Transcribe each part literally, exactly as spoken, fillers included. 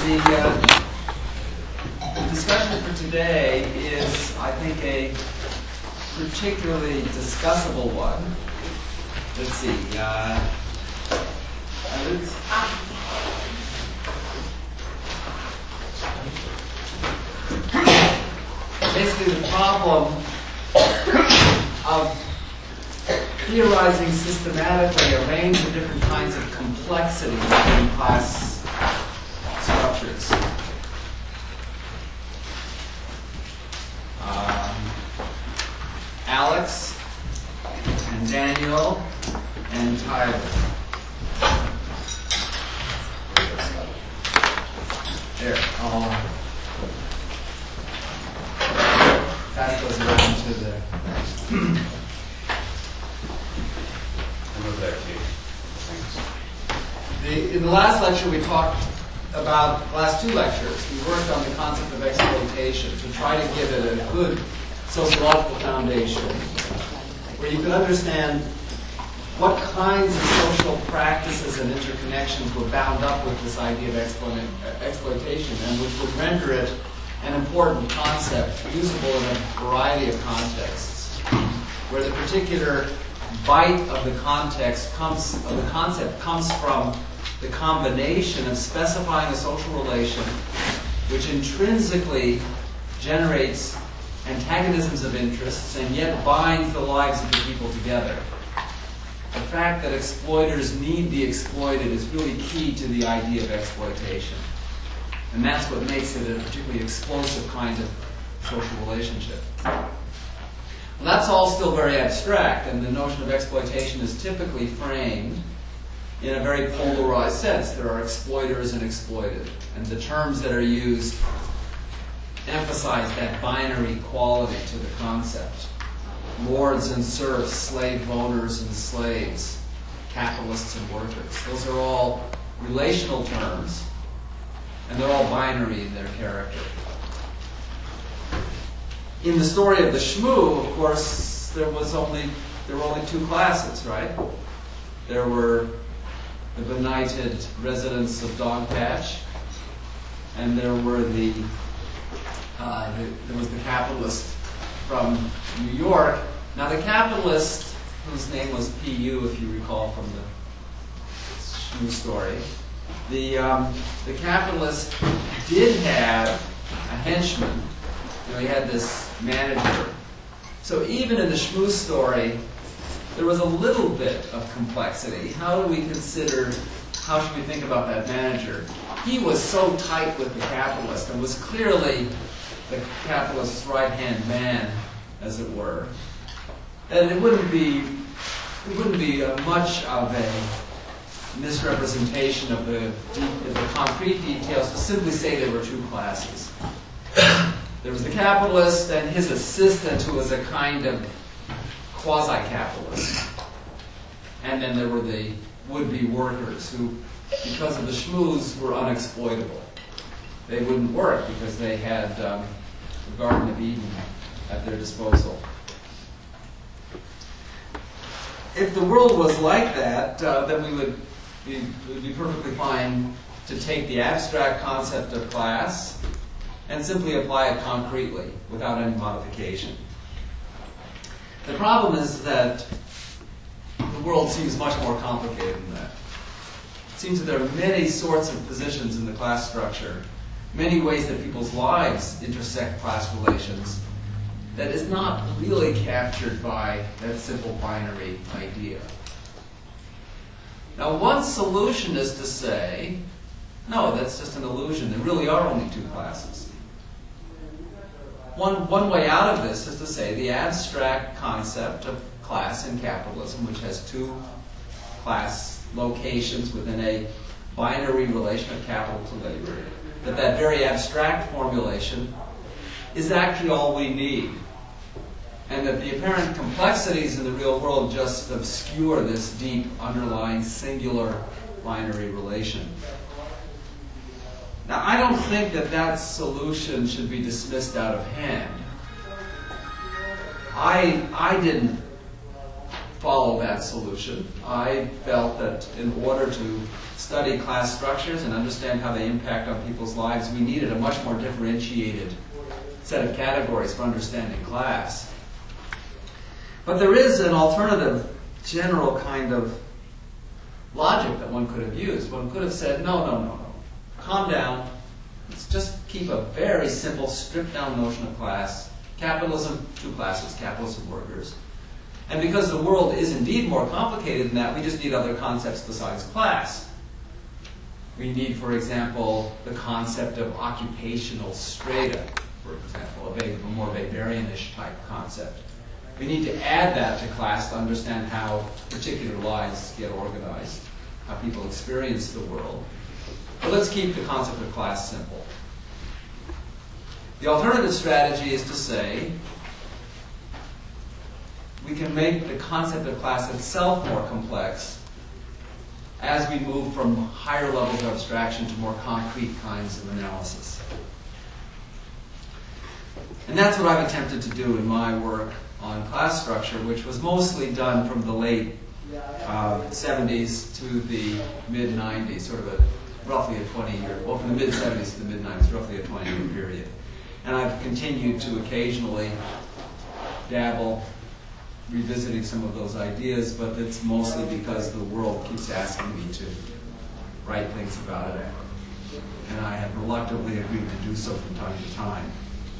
the, uh, the discussion for today is, I think, a particularly discussable one. Let's see. Uh, let's, basically, the problem of theorizing systematically a range of different kinds of complexity within class structures. Um, Alex and Daniel and Tyler. There. Oh. Pass those around to the. The, in the last lecture, we talked about, last two lectures, we worked on the concept of exploitation to try to give it a good sociological foundation where you could understand what kinds of social practices and interconnections were bound up with this idea of exploit, exploitation, and which would render it an important concept usable in a variety of contexts, where the particular bite of the context comes, of the concept comes from the combination of specifying a social relation which intrinsically generates antagonisms of interests and yet binds the lives of the people together. The fact that exploiters need the exploited is really key to the idea of exploitation. And that's what makes it a particularly explosive kind of social relationship. Well, that's all still very abstract, and the notion of exploitation is typically framed in a very polarized sense. There are exploiters and exploited, and the terms that are used emphasize that binary quality to the concept. Lords and serfs, slave owners and slaves, capitalists and workers. Those are all relational terms, and they're all binary in their character. In the story of the Shmoo, of course, there was only there were only two classes, right? There were the benighted residents of Dogpatch, and there were the, uh, the there was the capitalist from New York. Now, the capitalist, whose name was P U, if you recall from the Shmoo story, the um, the capitalist did have a henchman. You know, he had this manager. So even in the Shmoo story, there was a little bit of complexity. How do we consider, how should we think about that manager? He was so tight with the capitalist and was clearly the capitalist's right-hand man, as it were, that it wouldn't be, it wouldn't be uh, much of a misrepresentation of the, de- of the concrete details to simply say there were two classes. There was the capitalist and his assistant, who was a kind of quasi-capitalist. And then there were the would-be workers who, because of the Shmoos, were unexploitable. They wouldn't work because they had um, the Garden of Eden at their disposal. If the world was like that, uh, then we would be, it would be perfectly fine to take the abstract concept of class and simply apply it concretely without any modification. The problem is that the world seems much more complicated than that. It seems that there are many sorts of positions in the class structure, many ways that people's lives intersect class relations, that is not really captured by that simple binary idea. Now, one solution is to say, no, that's just an illusion. There really are only two classes. One, one way out of this is to say the abstract concept of class in capitalism, which has two class locations within a binary relation of capital to labor, that that very abstract formulation is actually all we need, and that the apparent complexities in the real world just obscure this deep underlying singular binary relation. Now, I don't think that that solution should be dismissed out of hand. I, I didn't follow that solution. I felt that in order to study class structures and understand how they impact on people's lives, we needed a much more differentiated set of categories for understanding class. But there is an alternative general kind of logic that one could have used. One could have said, no, no, no, no. Calm down. Let's just keep a very simple, stripped-down notion of class. Capitalism, two classes, capitalists and workers. And because the world is indeed more complicated than that, we just need other concepts besides class. We need, for example, the concept of occupational strata, for example, a, a more Weberianish type concept. We need to add that to class to understand how particular lives get organized, how people experience the world. But let's keep the concept of class simple. The alternative strategy is to say, we can make the concept of class itself more complex as we move from higher levels of abstraction to more concrete kinds of analysis. And that's what I've attempted to do in my work on class structure, which was mostly done from the late uh, seventies to the mid nineties, sort of a roughly a twenty-year, well, from the mid seventies to the mid nineties, roughly a twenty-year period. And I've continued to occasionally dabble, revisiting some of those ideas, but it's mostly because the world keeps asking me to write things about it. And I have reluctantly agreed to do so from time to time.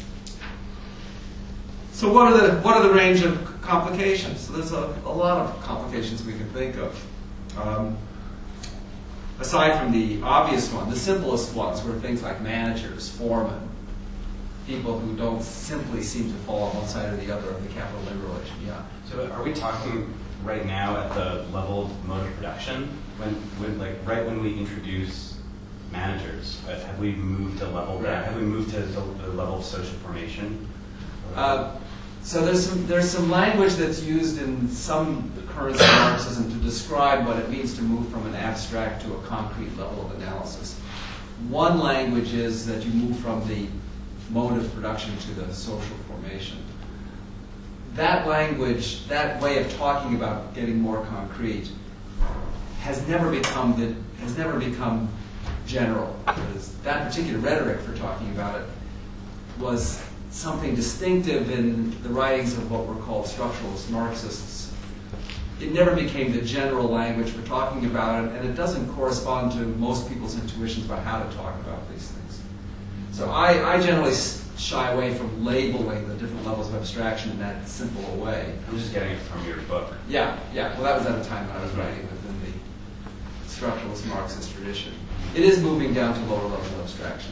So what are the, what are the range of complications? So there's a, a lot of complications we can think of. Um, aside from the obvious one, the simplest ones were things like managers, foremen, people who don't simply seem to fall on one side or the other of the capital-labor relation. Yeah. So are we talking right now at the level of mode of production? When, when like right when we introduce managers, have we moved to level? Right. Have we moved to the, the level of social formation? Uh, so there's some there's some language that's used in some currents of Marxism to describe what it means to move from an abstract to a concrete level of analysis. One language is that you move from the mode of production to the social formation. That language, that way of talking about getting more concrete, has never become the has never become general. Because that particular rhetoric for talking about it was something distinctive in the writings of what were called structuralist Marxists. It never became the general language for talking about it, and it doesn't correspond to most people's intuitions about how to talk about these things. So I, I generally shy away from labeling the different levels of abstraction in that simple a way. I'm just getting it from your book. Yeah, yeah. Well, that was at a time when I was writing within the structuralist Marxist tradition. It is moving down to lower levels of abstraction.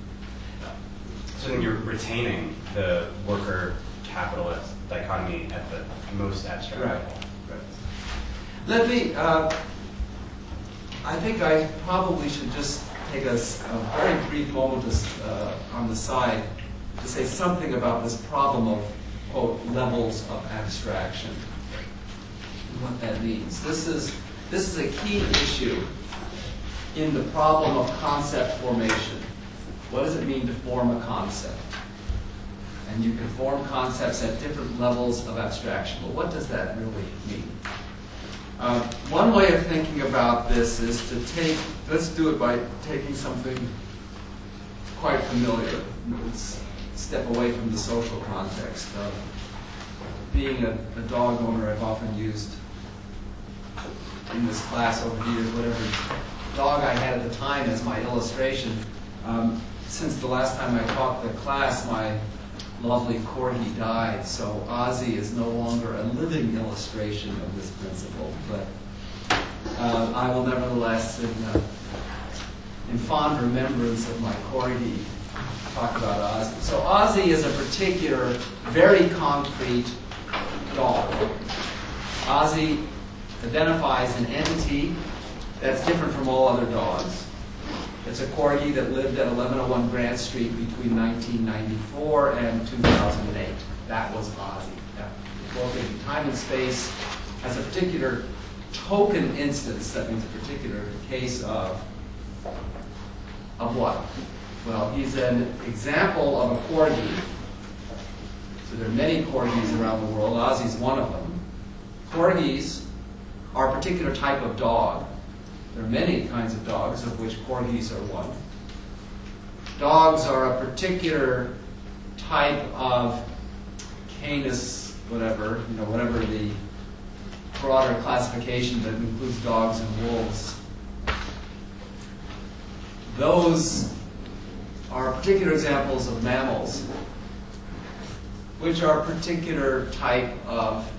So then you're retaining the worker-capitalist dichotomy at the most abstract Right. level. Right. Let me, uh, I think I probably should just take a, a very brief moment to, uh, on the side to say something about this problem of, quote, levels of abstraction and what that means. This is, this is a key issue in the problem of concept formation. What does it mean to form a concept? And you can form concepts at different levels of abstraction. But what does that really mean? Uh, one way of thinking about this is to take, let's do it by taking something quite familiar. Let's step away from the social context. Uh, being a, a dog owner, I've often used in this class over the years, whatever dog I had at the time as my illustration. Um, since the last time I taught the class, my lovely corgi died, so Ozzy is no longer a living illustration of this principle. But uh, I will nevertheless, in, uh, in fond remembrance of my corgi, talk about Ozzy. So Ozzy is a particular, very concrete dog. Ozzy identifies an entity that's different from all other dogs. It's a corgi that lived at eleven oh one Grant Street between nineteen ninety-four and two thousand eight. That was Ozzy. That, both in time and space, has a particular token instance. That means a particular case of of what? Well, he's an example of a corgi. So there are many corgis around the world. Ozzy's one of them. corgis are a particular type of dog. There are many kinds of dogs, of which corgis are one. Dogs are a particular type of canis, whatever, you know, whatever the broader classification that includes dogs and wolves. Those are particular examples of mammals, which are a particular type of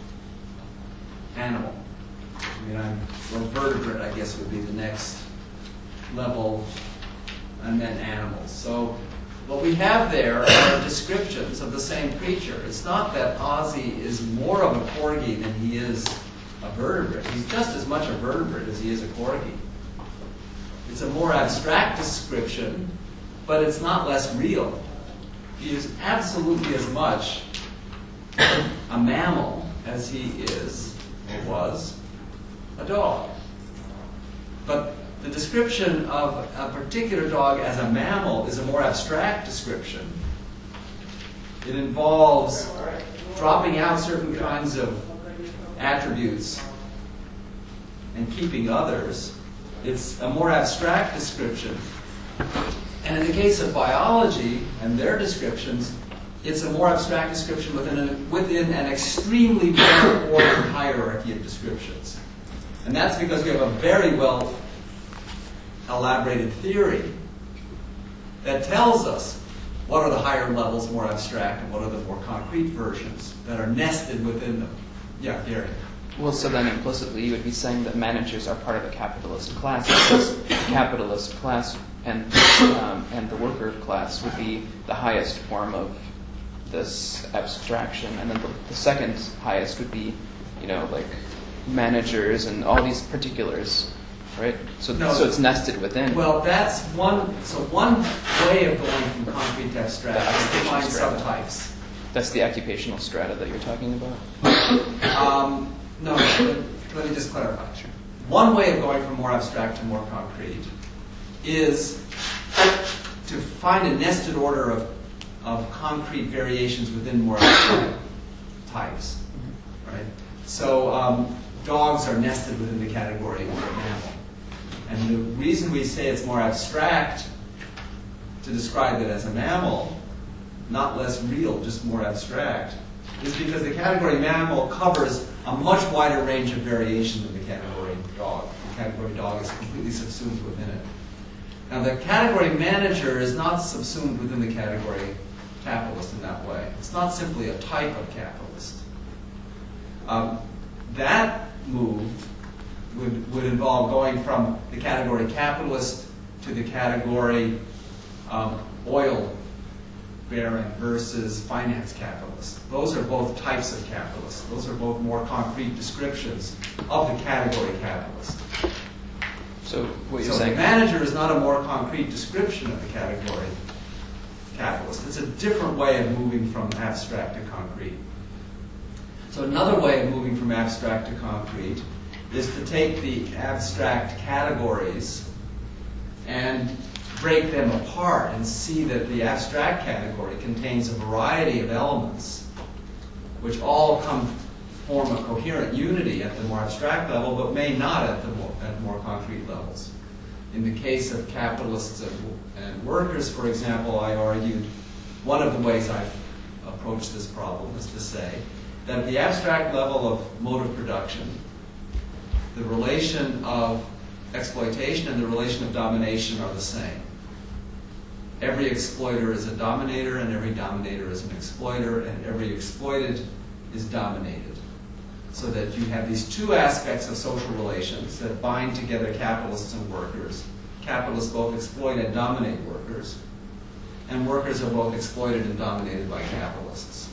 animal. I mean, I'm, well, vertebrate, I guess, would be the next level, and then animals. So what we have there are descriptions of the same creature. It's not that Ozzy is more of a corgi than he is a vertebrate. He's just as much a vertebrate as he is a corgi. It's a more abstract description, but it's not less real. He is absolutely as much a mammal as he is, or was, a dog. But the description of a particular dog as a mammal is a more abstract description. It involves dropping out certain kinds of attributes and keeping others. It's a more abstract description. And in the case of biology and their descriptions, it's a more abstract description within an, within an extremely well-ordered hierarchy of descriptions. And that's because we have a very well elaborated theory that tells us what are the higher levels, more abstract, and what are the more concrete versions that are nested within them. Yeah, Gary. Well, so then implicitly you would be saying that managers are part of a capitalist class, because the capitalist class and um, and the worker class would be the highest form of this abstraction, and then the, the second highest would be, you know, like managers and all these particulars, right? So, No. so it's nested within. Well, that's one. So one way of going from concrete to abstract is to occupational find strata. subtypes. That's the occupational strata that you're talking about? Um, no, let, let me just clarify. Sure. One way of going from more abstract to more concrete is to find a nested order of, of concrete variations within more abstract types, right? So um, dogs are nested within the category of mammal. And the reason we say it's more abstract to describe it as a mammal, not less real, just more abstract, is because the category mammal covers a much wider range of variation than the category dog. The category dog is completely subsumed within it. Now, the category manager is not subsumed within the category capitalist in that way. It's not simply a type of capitalist. Um, that move would, would involve going from the category capitalist to the category um, oil baron versus finance capitalist. Those are both types of capitalists. Those are both more concrete descriptions of the category capitalist. So what you're So saying? the manager is not a more concrete description of the category capitalist. It's a different way of moving from abstract to concrete. So another way of moving from abstract to concrete is to take the abstract categories and break them apart and see that the abstract category contains a variety of elements which all come form a coherent unity at the more abstract level, but may not at the more, at more concrete levels. In the case of capitalists and, and workers, for example, I argued one of the ways I've approached this problem is to say that at the abstract level of mode of production, the relation of exploitation and the relation of domination are the same. Every exploiter is a dominator, and every dominator is an exploiter, and every exploited is dominated. So that you have these two aspects of social relations that bind together capitalists and workers. Capitalists both exploit and dominate workers, and workers are both exploited and dominated by capitalists.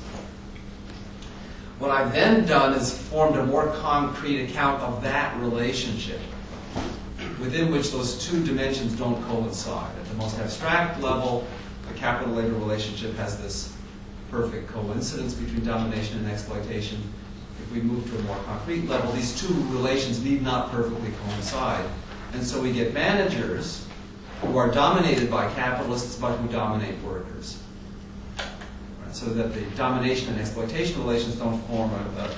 What I've then done is formed a more concrete account of that relationship, within which those two dimensions don't coincide. At the most abstract level, a capital-labor relationship has this perfect coincidence between domination and exploitation. If we move to a more concrete level, these two relations need not perfectly coincide. And so we get managers who are dominated by capitalists but who dominate workers. Right? So that the domination and exploitation relations don't form a, a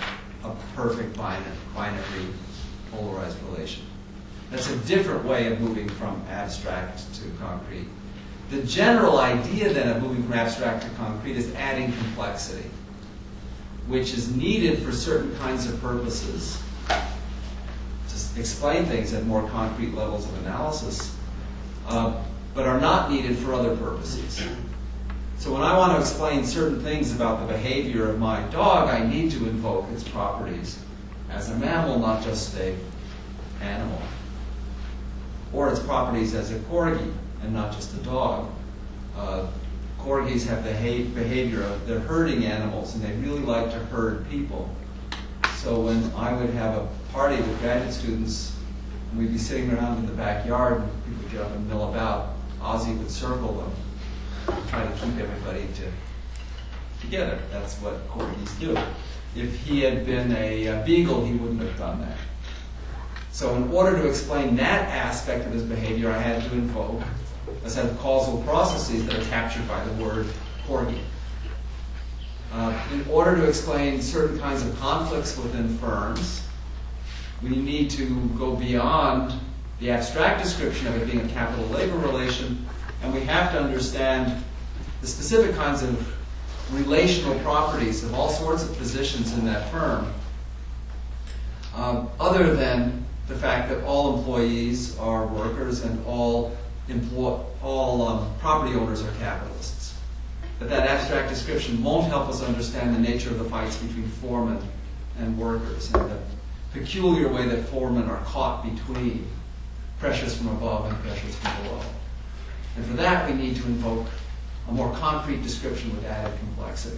a perfect binary, binary polarized relation. That's a different way of moving from abstract to concrete. The general idea then of moving from abstract to concrete is adding complexity, which is needed for certain kinds of purposes to explain things at more concrete levels of analysis, uh, but are not needed for other purposes. So when I want to explain certain things about the behavior of my dog, I need to invoke its properties as a mammal, not just an animal, or its properties as a corgi and not just a dog. Uh, corgis have the behavior of, they're herding animals, and they really like to herd people. So when I would have a party with graduate students, and we'd be sitting around in the backyard, and people would get up and mill about, Ozzy would circle them, try to keep everybody to, together. That's what corgis do. If he had been a, a beagle, he wouldn't have done that. So in order to explain that aspect of his behavior, I had to invoke a set of causal processes that are captured by the word corgi. Uh, in order to explain certain kinds of conflicts within firms, we need to go beyond the abstract description of it being a capital labor relation, and we have to understand the specific kinds of relational properties of all sorts of positions in that firm, um, other than the fact that all employees are workers and all employ all um, property owners are capitalists. But that abstract description won't help us understand the nature of the fights between foremen and workers and the peculiar way that foremen are caught between pressures from above and pressures from below. And for that, we need to invoke a more concrete description with added complexity.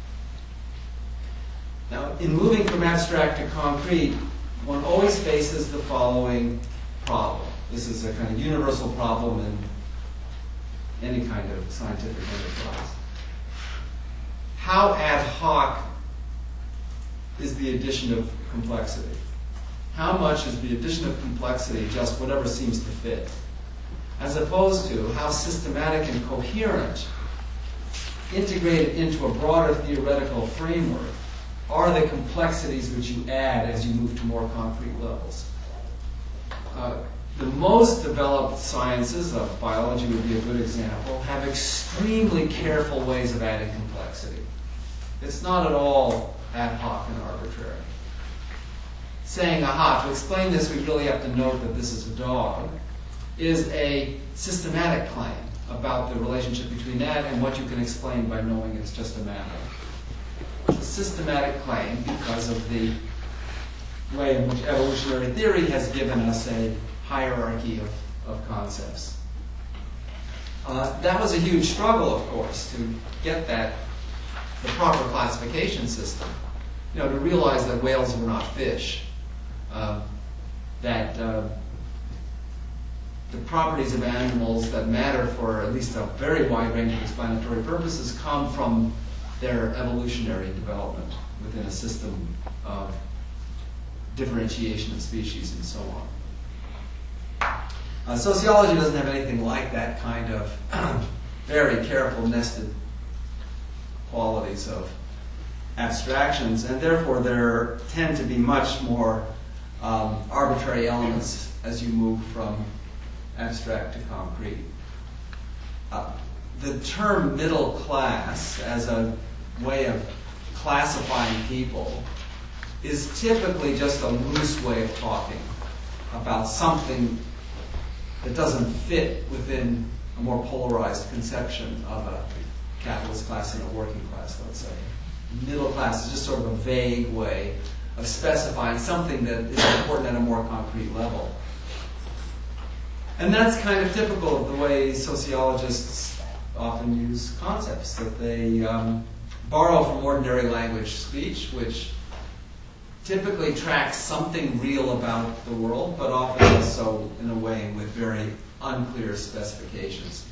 Now, in moving from abstract to concrete, one always faces the following problem. This is a kind of universal problem in any kind of scientific enterprise. How ad hoc is the addition of complexity? How much is the addition of complexity just whatever seems to fit? As opposed to how systematic and coherent, integrated into a broader theoretical framework, are the complexities which you add as you move to more concrete levels. Uh, the most developed sciences, uh, biology would be a good example, have extremely careful ways of adding complexity. It's not at all ad hoc and arbitrary. Saying, aha, to explain this, we really have to note that this is a dog, is a systematic claim about the relationship between that and what you can explain by knowing it's just a mammal. It's a systematic claim because of the way in which evolutionary theory has given us a hierarchy of, of concepts. Uh, that was a huge struggle, of course, to get that, the proper classification system. You know, to realize that whales were not fish, uh, that uh, the properties of animals that matter for at least a very wide range of explanatory purposes come from their evolutionary development within a system of differentiation of species and so on. Uh, sociology doesn't have anything like that kind of very careful nested qualities of abstractions, and therefore there tend to be much more um, arbitrary elements as you move from abstract to concrete. Uh, the term middle class as a way of classifying people is typically just a loose way of talking about something that doesn't fit within a more polarized conception of a capitalist class and a working class, let's say. Middle class is just sort of a vague way of specifying something that is important at a more concrete level. And that's kind of typical of the way sociologists often use concepts, that they um, borrow from ordinary language speech, which typically tracks something real about the world, but often does so in a way with very unclear specifications.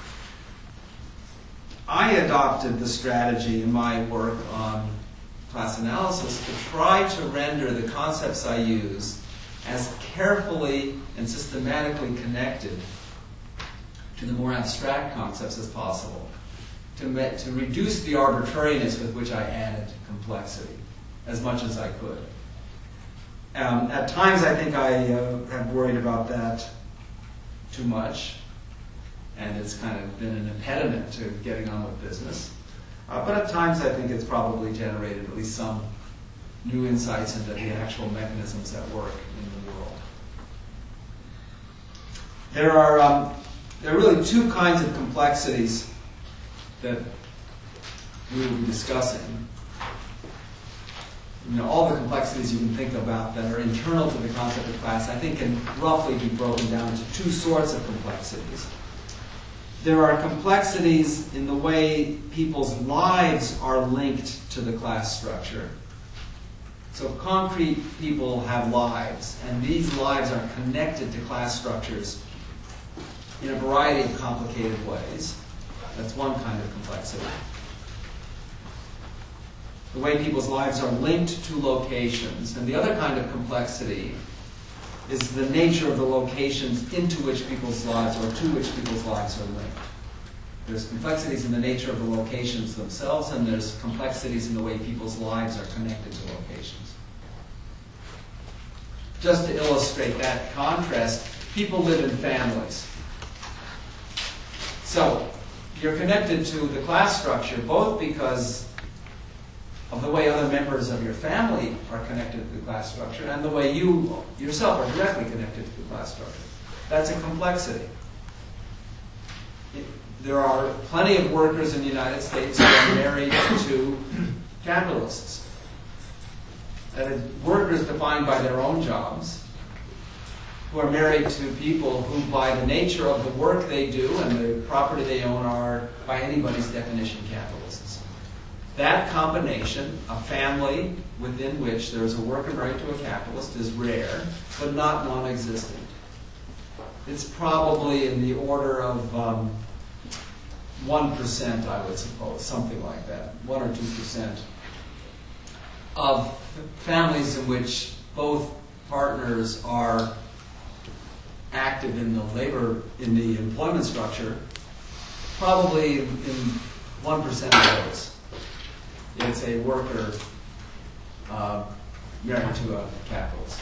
I adopted the strategy in my work on class analysis to try to render the concepts I use as carefully and systematically connected to the more abstract concepts as possible, to, to reduce the arbitrariness with which I added complexity. as much as I could. Um, at times, I think I uh, have worried about that too much, and it's kind of been an impediment to getting on with business. Uh, but at times, I think it's probably generated at least some new insights into the actual mechanisms at work in the world. There are um, there are really two kinds of complexities that we will be discussing. You know, all the complexities you can think about that are internal to the concept of class, I think, can roughly be broken down into two sorts of complexities. There are complexities in the way people's lives are linked to the class structure. So concrete people have lives, and these lives are connected to class structures in a variety of complicated ways. That's one kind of complexity. The way people's lives are linked to locations. And the other kind of complexity is the nature of the locations into which people's lives, or to which people's lives are linked. There's complexities in the nature of the locations themselves, and there's complexities in the way people's lives are connected to locations. Just to illustrate that contrast, people live in families. So, you're connected to the class structure both because of the way other members of your family are connected to the class structure and the way you yourself are directly connected to the class structure. That's a complexity. It, there are plenty of workers in the United States who are married to capitalists. That is, workers defined by their own jobs, who are married to people who, by the nature of the work they do and the property they own, are, by anybody's definition, capitalists. That combination, a family within which there is a worker married to a capitalist, is rare, but not non-existent. It's probably in the order of um, one percent, I would suppose, something like that, one or two percent of families in which both partners are active in the labor, in the employment structure. Probably in one percent of those, it's a worker uh, married to a capitalist.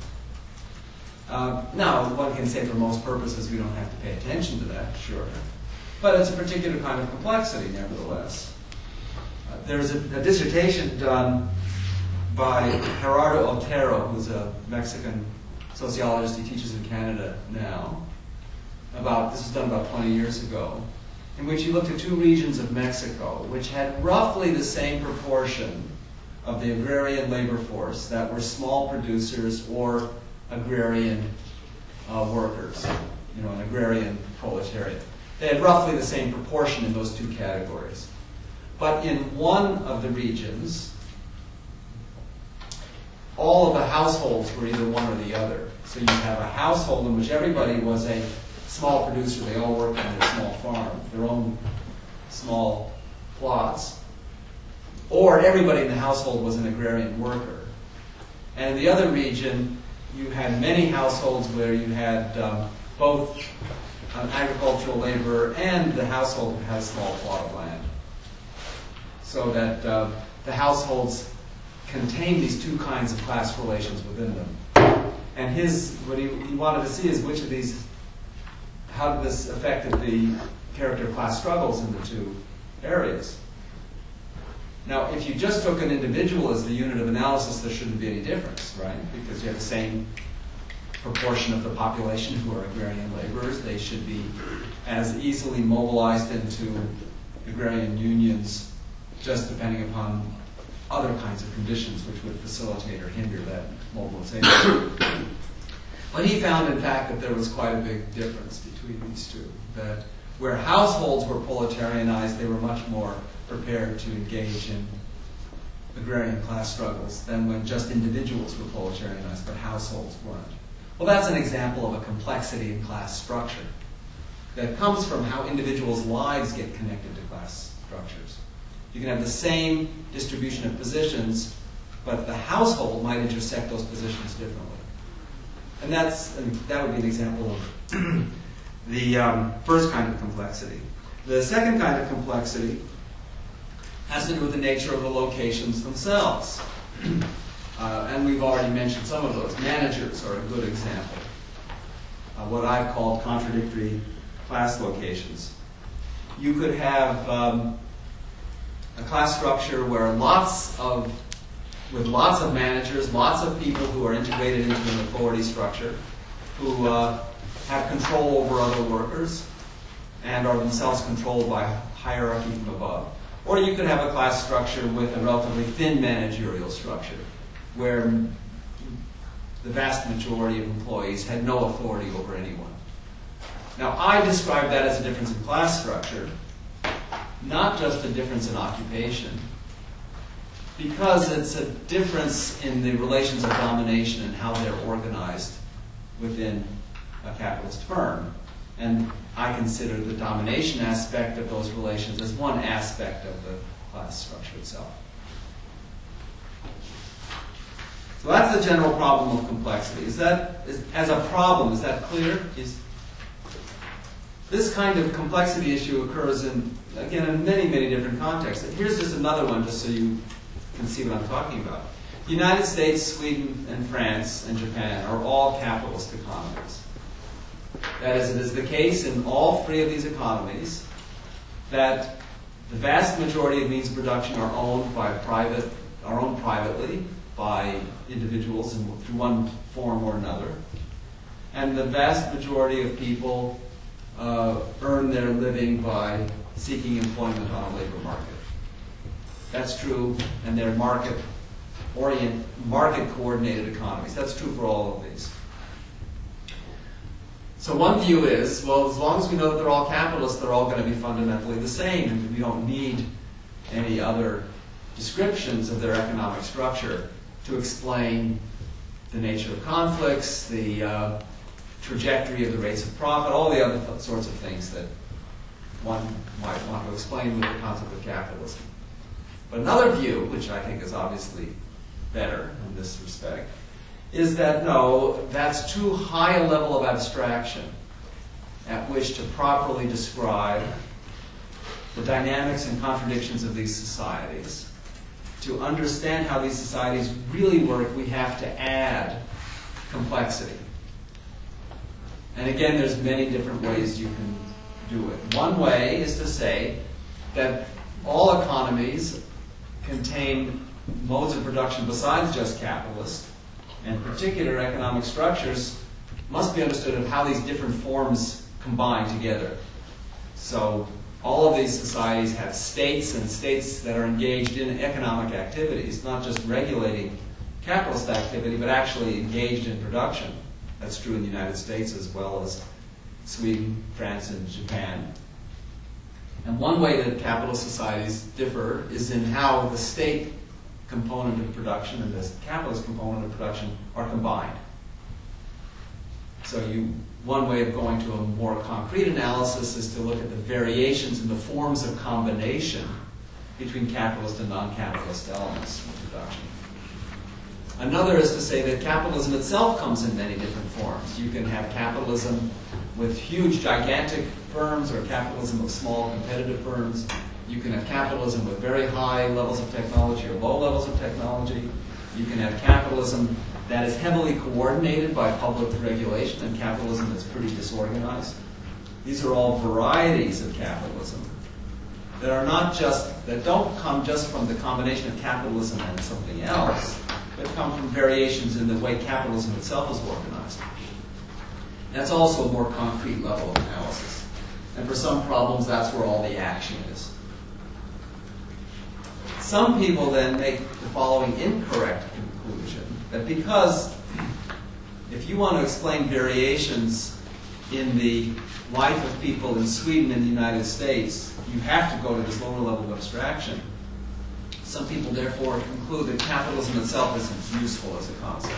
Uh, now, one can say for most purposes we don't have to pay attention to that, sure. But it's a particular kind of complexity, nevertheless. Uh, there's a, a dissertation done by Gerardo Otero, who's a Mexican sociologist. He teaches in Canada now. About, this was done about twenty years ago, in which he looked at two regions of Mexico which had roughly the same proportion of the agrarian labor force that were small producers or agrarian uh, workers, you know, an agrarian proletariat. They had roughly the same proportion in those two categories. But in one of the regions, all of the households were either one or the other. So you have a household in which everybody was a small producer. They all worked on their small farm, their own small plots. Or everybody in the household was an agrarian worker. And in the other region, you had many households where you had um, both an agricultural laborer and the household had a small plot of land. So that uh, the households contain these two kinds of class relations within them. And his, what he, he wanted to see is which of these, how did this affected the character of class struggles in the two areas. Now, if you just took an individual as the unit of analysis, there shouldn't be any difference, right? Because you have the same proportion of the population who are agrarian laborers. They should be as easily mobilized into agrarian unions, just depending upon other kinds of conditions which would facilitate or hinder that mobilization. But he found, in fact, that there was quite a big difference between these two. That where households were proletarianized, they were much more prepared to engage in agrarian class struggles than when just individuals were proletarianized, but households weren't. Well, that's an example of a complexity in class structure that comes from how individuals' lives get connected to class structures. You can have the same distribution of positions, but the household might intersect those positions differently. And that's, and that would be an example of the um, first kind of complexity. The second kind of complexity has to do with the nature of the locations themselves. Uh, and we've already mentioned some of those. Managers are a good example. Uh, what I've called contradictory class locations. You could have um, a class structure where lots of, with lots of managers, lots of people who are integrated into an authority structure, who uh, have control over other workers and are themselves controlled by hierarchy from above. Or you could have a class structure with a relatively thin managerial structure, where the vast majority of employees had no authority over anyone. Now, I describe that as a difference in class structure, not just a difference in occupation, because it's a difference in the relations of domination and how they're organized within a capitalist firm. And I consider the domination aspect of those relations as one aspect of the class structure itself. So that's the general problem of complexity. Is that, is, as a problem, is that clear? Is this kind of complexity issue occurs in, again, in many, many different contexts. And here's just another one, just so you can see what I'm talking about. The United States, Sweden, and France, and Japan are all capitalist economies. That is, it is the case in all three of these economies that the vast majority of means of production are owned by private, are owned privately by individuals in, through one form or another. And the vast majority of people uh, earn their living by seeking employment on a labor market. That's true, and they're market orient, market coordinated economies. That's true for all of these. So one view is, well, as long as we know that they're all capitalists, they're all going to be fundamentally the same, and we don't need any other descriptions of their economic structure to explain the nature of conflicts, the uh, trajectory of the rates of profit, all the other th sorts of things that one might want to explain with the concept of capitalism. But another view, which I think is obviously better in this respect, is that no, that's too high a level of abstraction at which to properly describe the dynamics and contradictions of these societies. To understand how these societies really work, we have to add complexity. And again, there's many different ways you can do it. One way is to say that all economies contain modes of production besides just capitalist, and particular economic structures must be understood of how these different forms combine together. So all of these societies have states, and states that are engaged in economic activities, not just regulating capitalist activity, but actually engaged in production. That's true in the United States as well as Sweden, France, and Japan. And one way that capitalist societies differ is in how the state component of production and the capitalist component of production are combined. So you, one way of going to a more concrete analysis is to look at the variations in the forms of combination between capitalist and non-capitalist elements of production. Another is to say that capitalism itself comes in many different forms. You can have capitalism with huge, gigantic firms, or capitalism of small, competitive firms. You can have capitalism with very high levels of technology or low levels of technology. You can have capitalism that is heavily coordinated by public regulation and capitalism that's pretty disorganized. These are all varieties of capitalism that are not just, that don't come just from the combination of capitalism and something else, but come from variations in the way capitalism itself is organized. That's also a more concrete level of analysis. And for some problems, that's where all the action is. Some people then make the following incorrect conclusion, that because if you want to explain variations in the life of people in Sweden and the United States, you have to go to this lower level of abstraction. Some people therefore conclude that capitalism itself isn't useful as a concept.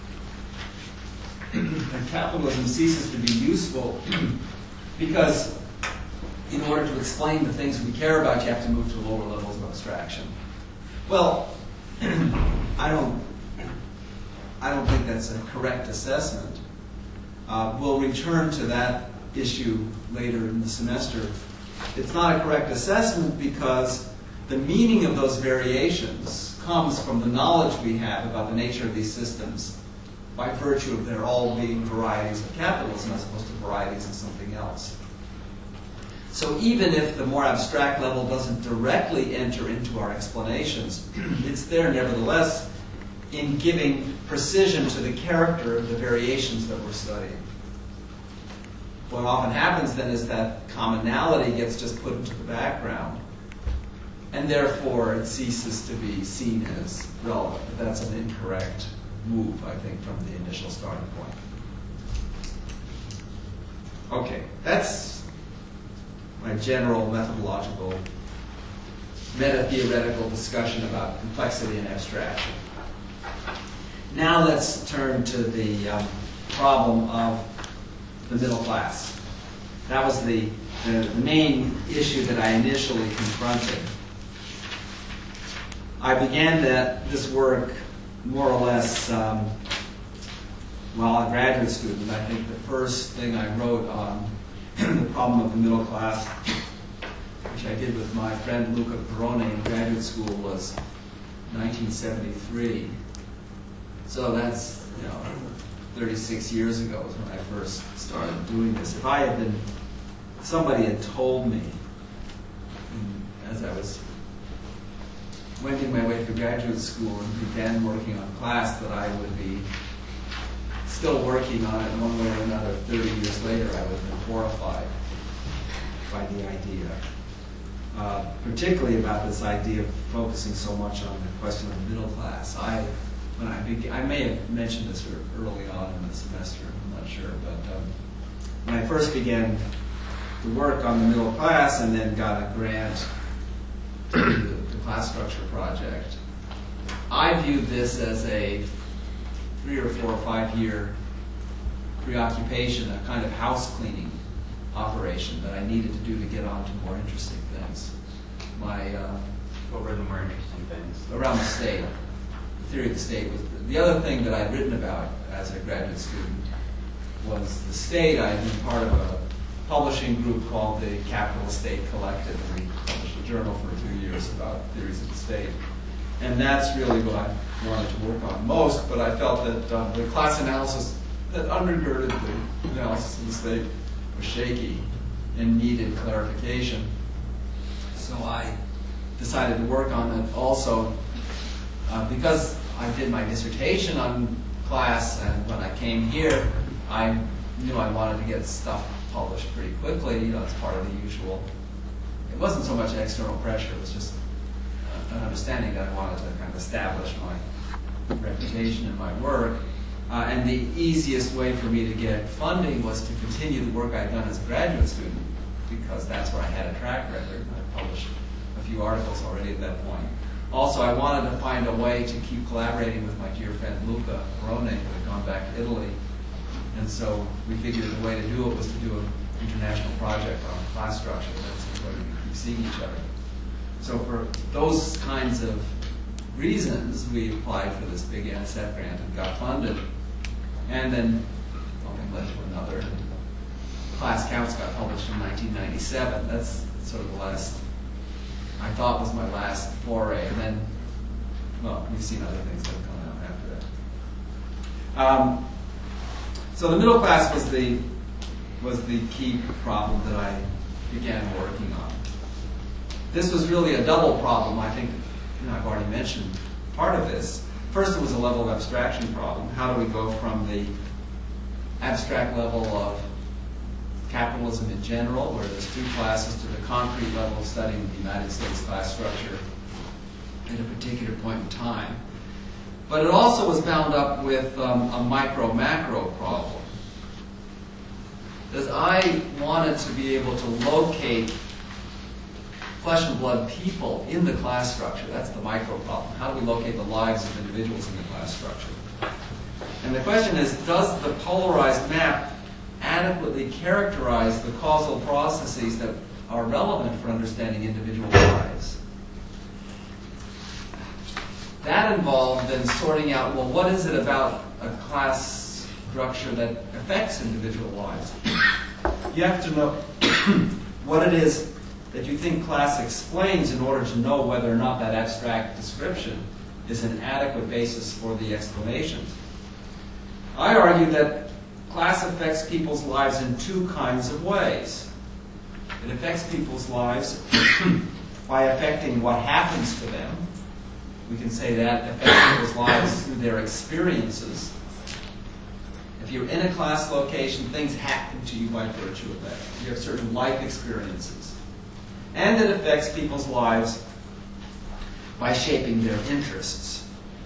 And capitalism ceases to be useful because in order to explain the things we care about, you have to move to lower levels of abstraction. Well, I don't, I don't think that's a correct assessment. Uh, we'll return to that issue later in the semester. It's not a correct assessment because the meaning of those variations comes from the knowledge we have about the nature of these systems by virtue of their all being varieties of capitalism as opposed to varieties of something else. So even if the more abstract level doesn't directly enter into our explanations, it's there nevertheless in giving precision to the character of the variations that we're studying. What often happens then is that commonality gets just put into the background, and therefore it ceases to be seen as relevant. But that's an incorrect move, I think, from the initial starting point. Okay, that's my general methodological, meta-theoretical discussion about complexity and abstraction. Now let's turn to the um, problem of the middle class. That was the, the, the main issue that I initially confronted. I began that, this work more or less um, while a graduate student. I think the first thing I wrote on the problem of the middle class, which I did with my friend Luca Perrone in graduate school, was nineteen seventy-three. So that's, you know, thirty-six years ago was when I first started doing this. If I had been, if somebody had told me as I was wending my way through graduate school and began working on class that I would be still working on it one way or another thirty years later, I would have been horrified by the idea. Uh, particularly about this idea of focusing so much on the question of the middle class. I, when I began, I may have mentioned this early on in the semester, I'm not sure, but um, when I first began to work on the middle class and then got a grant to the, the class structure project, I viewed this as a three or four or five year preoccupation, a kind of house cleaning operation that I needed to do to get on to more interesting things. My uh, What were the more interesting things? around the state, the theory of the state was the other thing that I'd written about as a graduate student was the state. I had been part of a publishing group called the Capitalist State Collective, and we published a journal for a few years about theories of the state. And that's really what I wanted to work on most, but I felt that uh, the class analysis that undergirded the analysis of the state was shaky and needed clarification. So I decided to work on it also uh, because I did my dissertation on class, and when I came here, I knew I wanted to get stuff published pretty quickly, you know, as part of the usual. It wasn't so much external pressure, it was just an understanding that I wanted to kind of establish my reputation in my work. Uh, and the easiest way for me to get funding was to continue the work I'd done as a graduate student, because that's where I had a track record. I published a few articles already at that point. Also, I wanted to find a way to keep collaborating with my dear friend Luca Perrone, who had gone back to Italy. And so we figured the way to do it was to do an international project on class structure. That's the way we keep seeing each other. So for those kinds of reasons, we applied for this big N S F grant and got funded. And then one thing led to another. Class Counts got published in nineteen ninety-seven. That's sort of the last, I thought was my last foray. And then, well, we've seen other things that have come out after that. Um, so the middle class was the, was the key problem that I began working on. This was really a double problem. I think, you know, I've already mentioned part of this. First, it was a level of abstraction problem. How do we go from the abstract level of capitalism in general, where there's two classes, to the concrete level of studying the United States class structure at a particular point in time? But it also was bound up with um, a micro-macro problem. Because I wanted to be able to locate flesh and blood people in the class structure. That's the micro problem. How do we locate the lives of individuals in the class structure? And the question is, does the polarized map adequately characterize the causal processes that are relevant for understanding individual lives? That involved then sorting out, well, what is it about a class structure that affects individual lives? You have to know what it is that you think class explains in order to know whether or not that abstract description is an adequate basis for the explanation. I argue that class affects people's lives in two kinds of ways. It affects people's lives by affecting what happens to them. We can say that affects people's lives through their experiences. If you're in a class location, things happen to you by virtue of that. You have certain life experiences. And it affects people's lives by shaping their interests.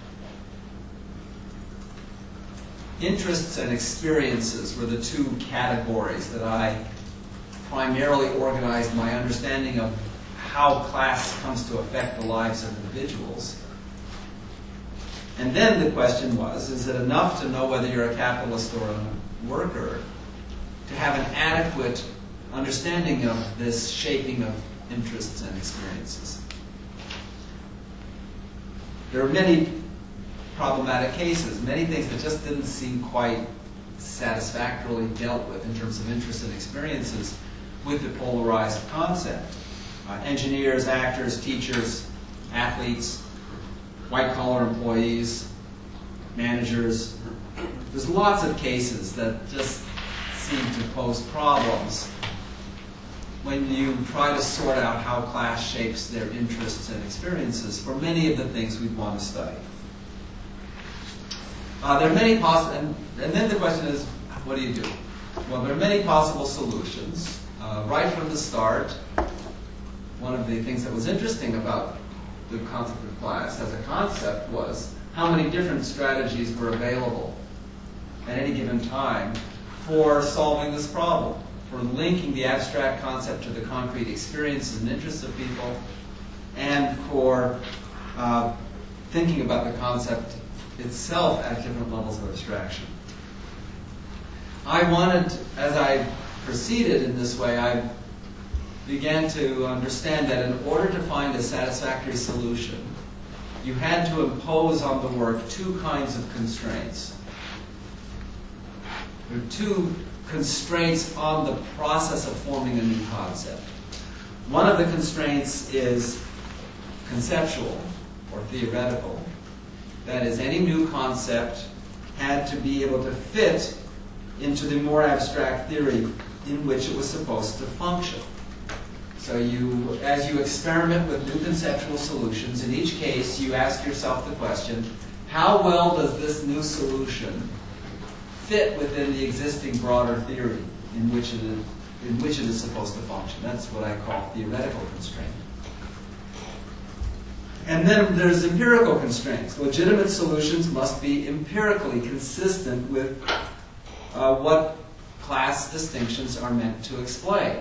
Interests and experiences were the two categories that I primarily organized my understanding of how class comes to affect the lives of individuals. And then the question was, is it enough to know whether you're a capitalist or a worker to have an adequate understanding of this shaping of interests and experiences? There are many problematic cases, many things that just didn't seem quite satisfactorily dealt with in terms of interests and experiences with the polarized concept. Uh, engineers, actors, teachers, athletes, white-collar employees, managers. There's lots of cases that just seem to pose problems when you try to sort out how class shapes their interests and experiences for many of the things we'd want to study. Uh, there are many possible, and, and then the question is, what do you do? Well, there are many possible solutions. Uh, right from the start, one of the things that was interesting about the concept of class as a concept was how many different strategies were available at any given time for solving this problem, for linking the abstract concept to the concrete experiences and interests of people, and for uh, thinking about the concept itself at different levels of abstraction. I wanted, as I proceeded in this way, I began to understand that in order to find a satisfactory solution, you had to impose on the work two kinds of constraints. There are two constraints on the process of forming a new concept. One of the constraints is conceptual or theoretical. That is, any new concept had to be able to fit into the more abstract theory in which it was supposed to function. So you, as you experiment with new conceptual solutions, in each case you ask yourself the question, how well does this new solution fit within the existing broader theory in which it is, in which it is supposed to function? That's what I call theoretical constraint. And then there's empirical constraints. Legitimate solutions must be empirically consistent with uh, what class distinctions are meant to explain.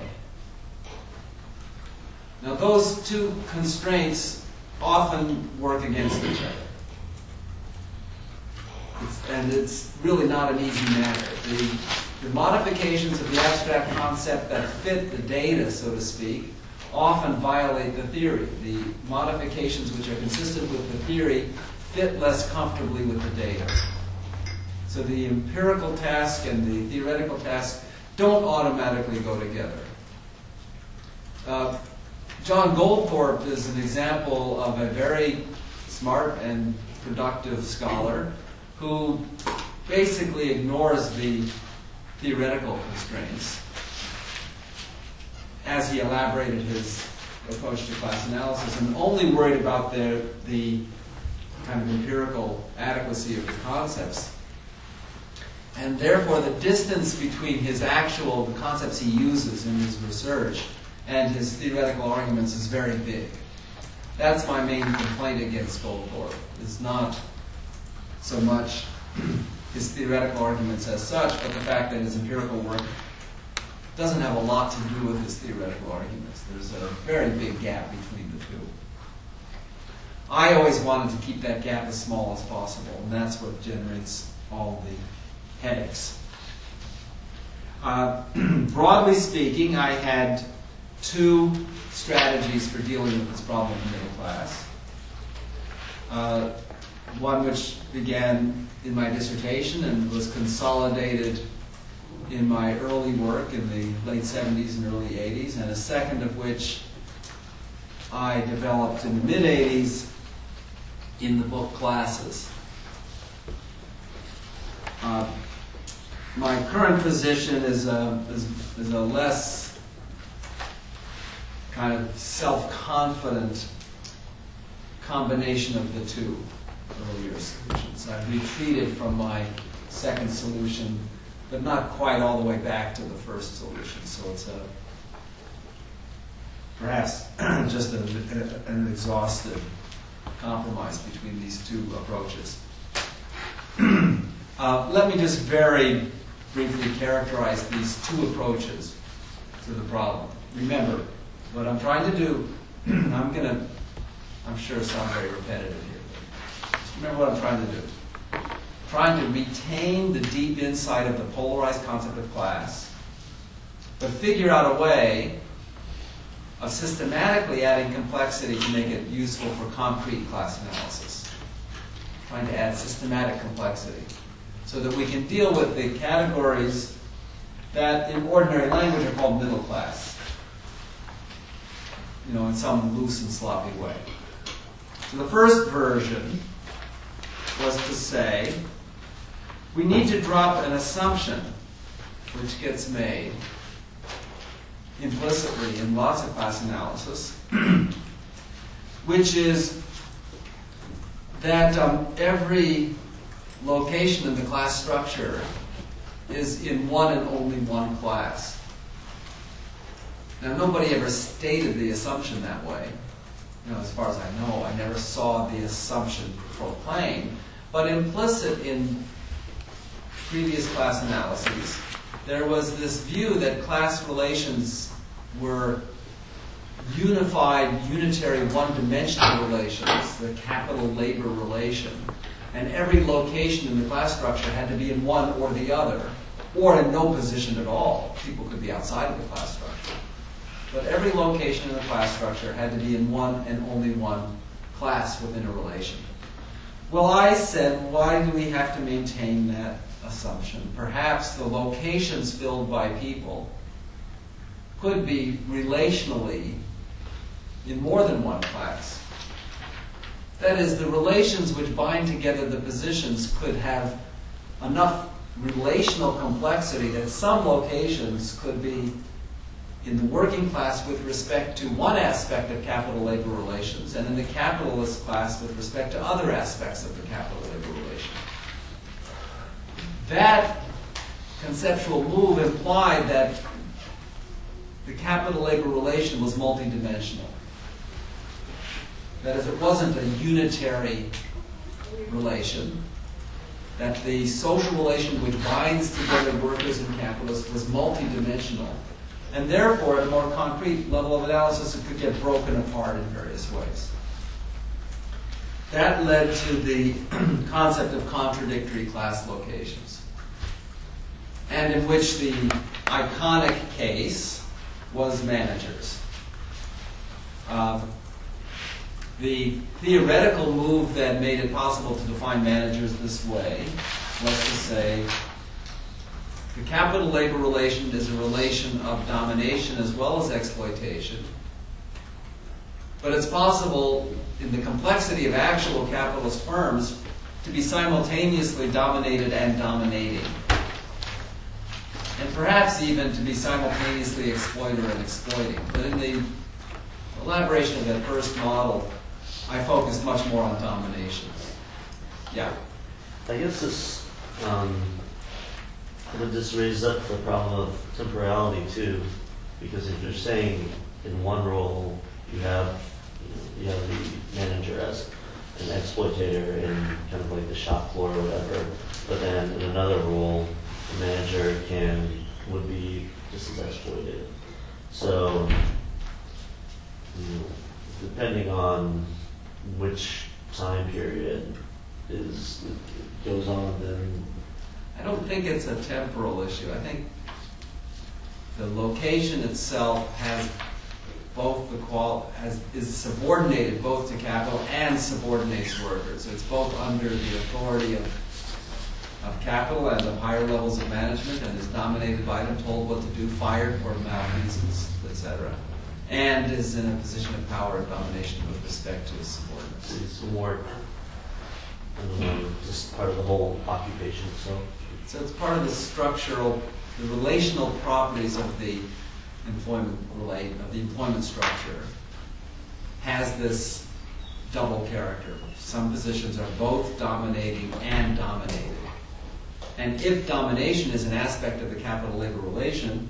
Now, those two constraints often work against each other. It's, and it's really not an easy matter. The, the modifications of the abstract concept that fit the data, so to speak, often violate the theory. The modifications which are consistent with the theory fit less comfortably with the data. So the empirical task and the theoretical task don't automatically go together. Uh, John Goldthorpe is an example of a very smart and productive scholar who basically ignores the theoretical constraints as he elaborated his approach to class analysis, and only worried about the, the kind of empirical adequacy of the concepts. And therefore, the distance between his actual, the concepts he uses in his research and his theoretical arguments is very big. That's my main complaint against Goldthorpe. It's not so much his theoretical arguments as such, but the fact that his empirical work doesn't have a lot to do with his theoretical arguments. There's a very big gap between the two. I always wanted to keep that gap as small as possible, and that's what generates all the headaches. Uh, broadly speaking, I had two strategies for dealing with this problem in the middle class. Uh, one which began in my dissertation and was consolidated in my early work in the late seventies and early eighties, and a second of which I developed in the mid eighties in the book classes. Uh, my current position is a, is, is a less kind of self-confident combination of the two earlier solutions. I've retreated from my second solution, but not quite all the way back to the first solution. So it's a perhaps just a, a, an exhaustive compromise between these two approaches. uh, let me just very briefly characterize these two approaches to the problem. Remember, what I'm trying to do, I'm going to, I'm sure sound very repetitive here, but just remember what I'm trying to do. I'm trying to retain the deep insight of the polarized concept of class, but figure out a way of systematically adding complexity to make it useful for concrete class analysis. Trying to add systematic complexity so that we can deal with the categories that in ordinary language are called middle class, you know, in some loose and sloppy way. So the first version was to say we need to drop an assumption which gets made implicitly in lots of class analysis, which is that um, every location in the class structure is in one and only one class. Now, nobody ever stated the assumption that way. You know, as far as I know, I never saw the assumption proclaimed, but implicit in previous class analyses, there was this view that class relations were unified, unitary, one-dimensional relations, the capital-labor relation, and every location in the class structure had to be in one or the other, or in no position at all. People could be outside of the class structure. But every location in the class structure had to be in one and only one class within a relation. Well, I said, why do we have to maintain that assumption? Perhaps the locations filled by people could be relationally in more than one class. That is, the relations which bind together the positions could have enough relational complexity that some locations could be in the working class with respect to one aspect of capital-labor relations, and in the capitalist class with respect to other aspects of the capital-labor relation. That conceptual move implied that the capital-labor relation was multidimensional. That is, it wasn't a unitary relation, that the social relation which binds together workers and capitalists was multidimensional, and therefore, at a more concrete level of analysis, it could get broken apart in various ways. That led to the concept of contradictory class locations, and in which the iconic case was managers. Uh, the theoretical move that made it possible to define managers this way was to say the capital-labor relation is a relation of domination as well as exploitation. But it's possible, in the complexity of actual capitalist firms, to be simultaneously dominated and dominating. And perhaps even to be simultaneously exploiter and exploiting. But in the elaboration of that first model, I focused much more on domination. Yeah? I guess this um, would just raise up the problem of temporality too, because if you're saying in one role you have you, know, you have the manager as an exploitator in kind of like the shop floor or whatever, but then in another role the manager can would be just as exploited. So you know, depending on which time period is it goes on, then I don't think it's a temporal issue. I think the location itself has both the qual has is subordinated both to capital and subordinates workers. So it's both under the authority of of capital and of higher levels of management, and is dominated by them, told what to do, fired for malfeasance, et cetera, and is in a position of power and domination with respect to his subordinates. it's more I don't know, just part of the whole occupation, so. So it's part of the structural, the relational properties of the employment relate, of the employment structure has this double character. Some positions are both dominating and dominated. And if domination is an aspect of the capital-labor relation,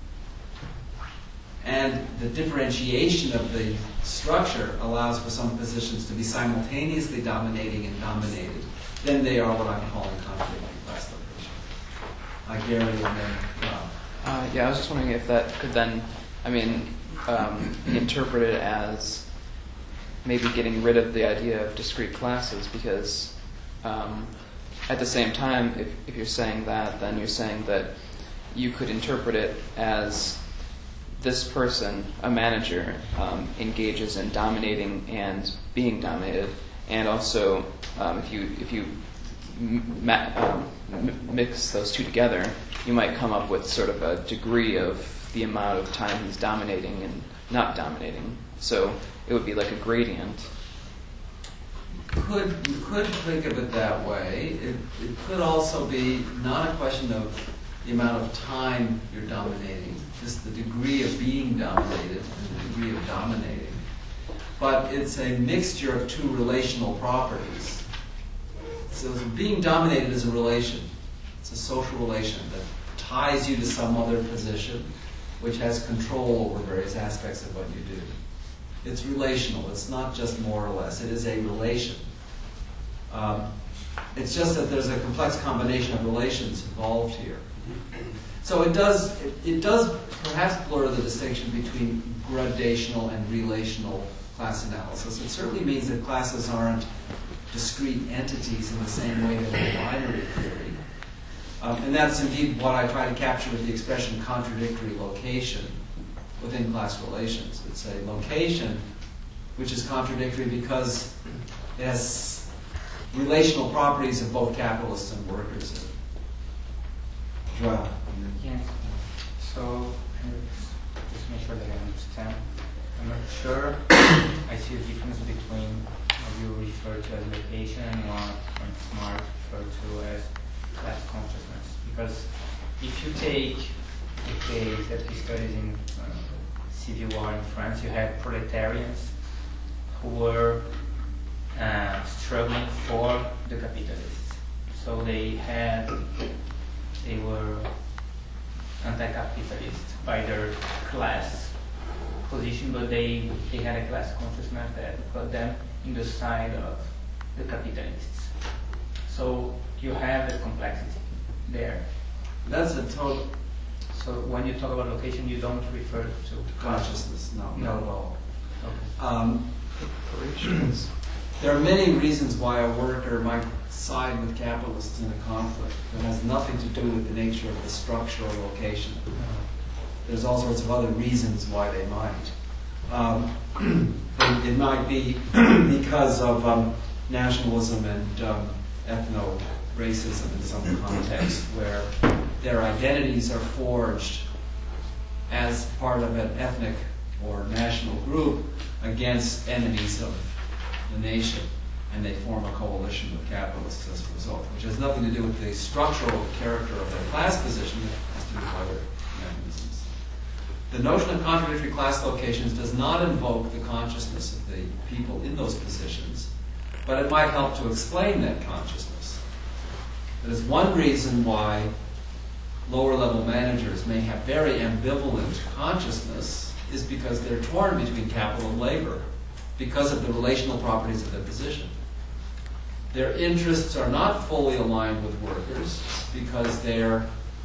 and the differentiation of the structure allows for some positions to be simultaneously dominating and dominated, then they are what I'm calling contradictory class locations. I Gary and then Rob. Uh, yeah, I was just wondering if that could then, I mean, um, be interpreted as maybe getting rid of the idea of discrete classes, because um, at the same time, if, if you're saying that, then you're saying that you could interpret it as this person, a manager, um, engages in dominating and being dominated, and also um, if you if you ma- um, m- mix those two together, you might come up with sort of a degree of the amount of time he's dominating and not dominating. So it would be like a gradient. Could, you could think of it that way. It, it could also be not a question of the amount of time you're dominating, just the degree of being dominated and the degree of dominating. But it's a mixture of two relational properties. So being dominated is a relation. It's a social relation that ties you to some other position which has control over various aspects of what you do. It's relational. It's not just more or less. It is a relation. Um, it's just that there's a complex combination of relations involved here. So it does, it, it does perhaps blur the distinction between gradational and relational class analysis. It certainly means that classes aren't discrete entities in the same way that in binary theory. Um, and that's indeed what I try to capture with the expression contradictory location within class relations. It's a location which is contradictory because it has relational properties of both capitalists and workers in it. Joel. Yes. So, just make sure that I understand. I'm not sure I see a difference between what you refer to as location and what Smart referred to as class consciousness. Because if you take the case that he studies in uh, Civil War in France, you had proletarians who were uh, struggling for the capitalists. So they had, they were anti-capitalist by their class position, but they, they had a class consciousness that put them in the side of the capitalists. So you have a complexity there. That's a total So when you talk about location, you don't refer to consciousness. No, No. not at all. Okay. Um, there are many reasons why a worker might side with capitalists in a conflict that has nothing to do with the nature of the structure or location. There's all sorts of other reasons why they might. Um, it, it might be because of um, nationalism and um, ethno-racism in some context where their identities are forged as part of an ethnic or national group against enemies of the nation, and they form a coalition with capitalists as a result, which has nothing to do with the structural character of their class position, it has to do with other mechanisms. The notion of contradictory class locations does not invoke the consciousness of the people in those positions, but it might help to explain that consciousness. That is one reason why lower-level managers may have very ambivalent consciousness is because they're torn between capital and labor because of the relational properties of their position. Their interests are not fully aligned with workers because they're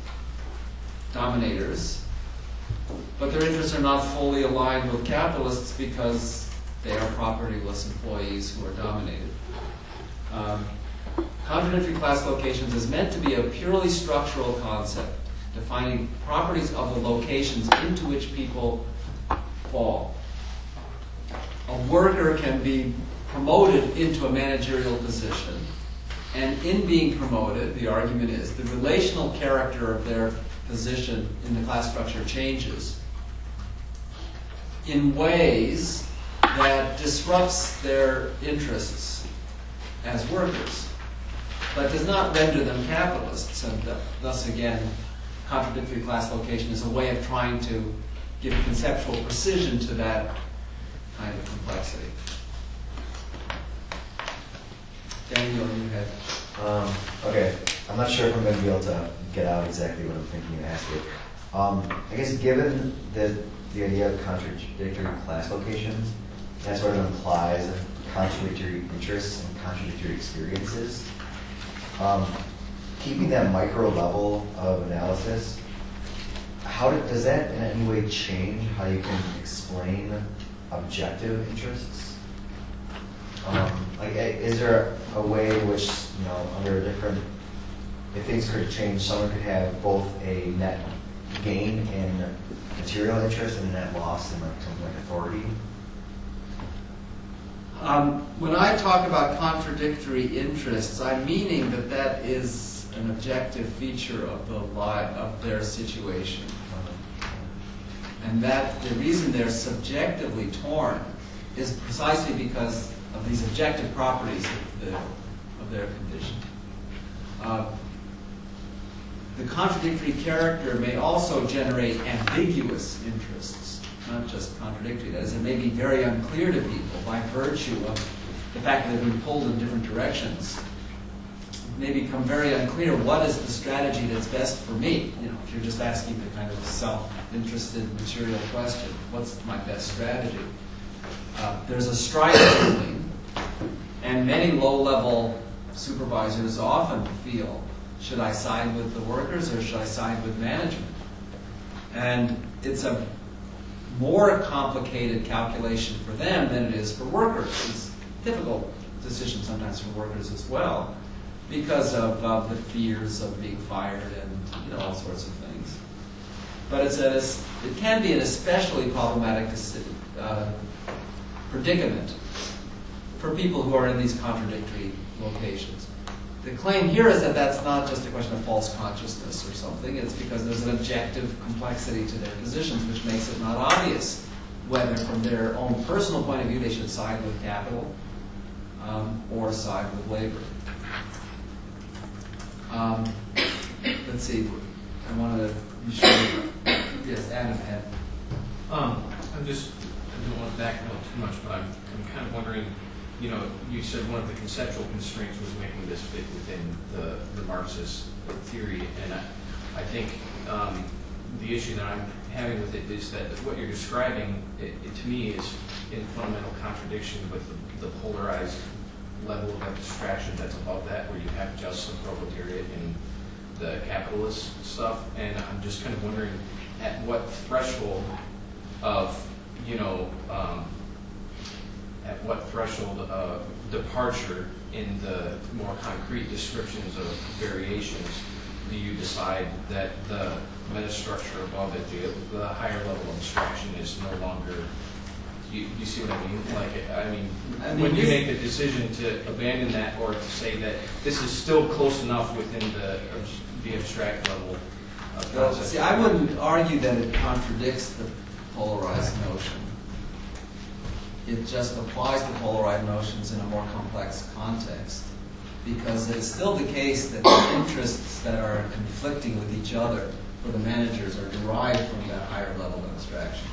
dominators, but their interests are not fully aligned with capitalists because they are propertyless employees who are dominated. Um, Contradictory class locations is meant to be a purely structural concept, defining properties of the locations into which people fall. A worker can be promoted into a managerial position, and in being promoted, the argument is, the relational character of their position in the class structure changes in ways that disrupts their interests as workers, but does not render them capitalists. And th- thus, again, contradictory class location is a way of trying to give conceptual precision to that kind of complexity. Daniel, you had. Um, okay, I'm not sure if I'm going to be able to get out exactly what I'm thinking and ask it. Um, I guess given the, the idea of contradictory class locations, that sort of implies contradictory interests and contradictory experiences. Um, keeping that micro level of analysis, how do, does that in any way change how you can explain objective interests? Um, like, is there a way in which, you know, under a different, if things could change, someone could have both a net gain in material interest and a net loss in like something like authority? Um, when I talk about contradictory interests, I'm meaning that that is an objective feature of the li- of their situation, and that the reason they're subjectively torn is precisely because of these objective properties of, the, of their condition. Uh, the contradictory character may also generate ambiguous interests, not just contradictory. That is, it may be very unclear to people by virtue of the fact that they've been pulled in different directions. It may become very unclear what is the strategy that's best for me. You know, if you're just asking the kind of self-interested material question, what's my best strategy? Uh, there's a strike building, and many low-level supervisors often feel, should I side with the workers or should I side with management? And it's a more complicated calculation for them than it is for workers. It's a difficult decision sometimes for workers as well, because of, of the fears of being fired and, you know, all sorts of things. But it's a, it can be an especially problematic uh, predicament for people who are in these contradictory locations. The claim here is that that's not just a question of false consciousness or something. It's because there's an objective complexity to their positions, which makes it not obvious whether, from their own personal point of view, they should side with capital um, or side with labor. Um, let's see. I wanted to be sure. Yes, Adam had. Um, I'm just, I don't want to back up too much, but I'm, I'm kind of wondering, you know, you said one of the conceptual constraints was making this fit within the, the Marxist theory, and I, I think um, the issue that I'm having with it is that what you're describing, it, it, to me, is in fundamental contradiction with the, the polarized level of abstraction that's above that, where you have just the proletariat and the capitalist stuff, and I'm just kind of wondering at what threshold of, you know, um, at what threshold of departure in the more concrete descriptions of variations do you decide that the metastructure above it, the, the higher level of abstraction, is no longer, do you, do you see what I mean? Like, I mean, I mean, when you this- make the decision to abandon that or to say that this is still close enough within the, the abstract level of Well, concept. see, I wouldn't argue that it contradicts the polarized notion. It just applies the polarized notions in a more complex context, because it's still the case that the interests that are conflicting with each other for the managers are derived from that higher level of abstraction.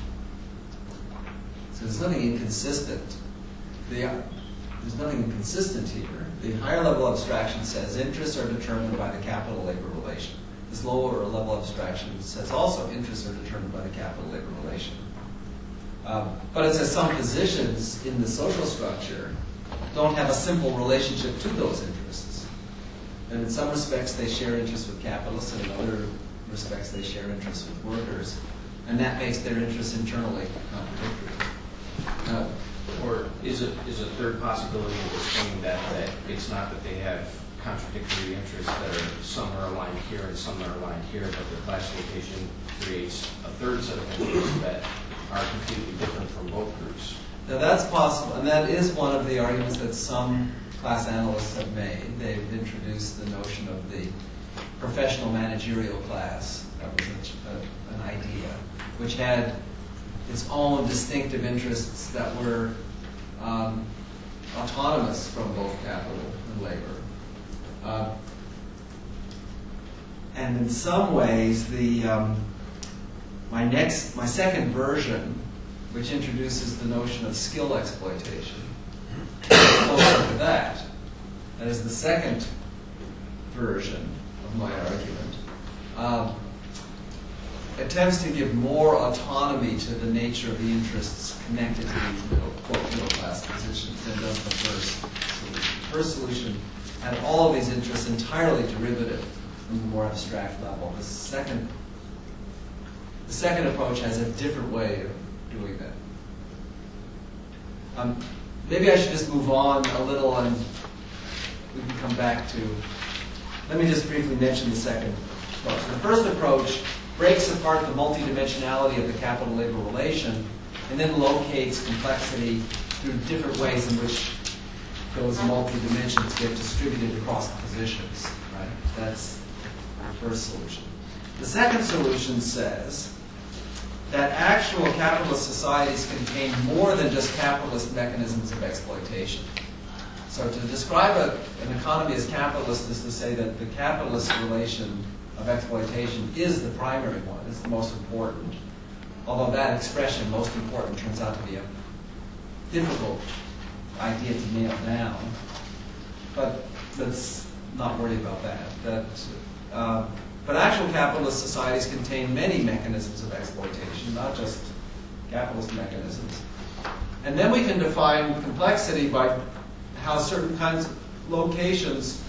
So there's nothing inconsistent. The, there's nothing inconsistent here. The higher level abstraction says interests are determined by the capital-labor relation. This lower level abstraction says also interests are determined by the capital-labor relation. Um, but it says some positions in the social structure don't have a simple relationship to those interests. And in some respects they share interests with capitalists, and in other respects they share interests with workers. And that makes their interests internally contradictory. Uh, Or is it is a third possibility of explaining that that it's not that they have contradictory interests that are some are aligned here and some are aligned here, but the classification creates a third set of interests that are completely different from both groups? Now that's possible, and that is one of the arguments that some class analysts have made. They've introduced the notion of the professional managerial class. That was a, a, an idea, which had its own distinctive interests that were um, autonomous from both capital and labor. Uh, and in some ways, the um, my next, my second version, which introduces the notion of skill exploitation, is closer to that. That is the second version of my argument. Um, attempts to give more autonomy to the nature of the interests connected to these middle, quote, middle class positions than does the first solution. The first solution had all of these interests entirely derivative from the more abstract level. The second, the second approach has a different way of doing that. Um, maybe I should just move on a little and we can come back to, let me just briefly mention the second approach. The first approach breaks apart the multidimensionality of the capital-labor relation and then locates complexity through different ways in which those multi-dimensions get distributed across positions. Right? That's the first solution. The second solution says that actual capitalist societies contain more than just capitalist mechanisms of exploitation. So to describe a, an economy as capitalist is to say that the capitalist relation of exploitation is the primary one, it's the most important. Although that expression, most important, turns out to be a difficult idea to nail down. But let's not worry about that. that uh, but actual capitalist societies contain many mechanisms of exploitation, not just capitalist mechanisms. And then we can define complexity by how certain kinds of locations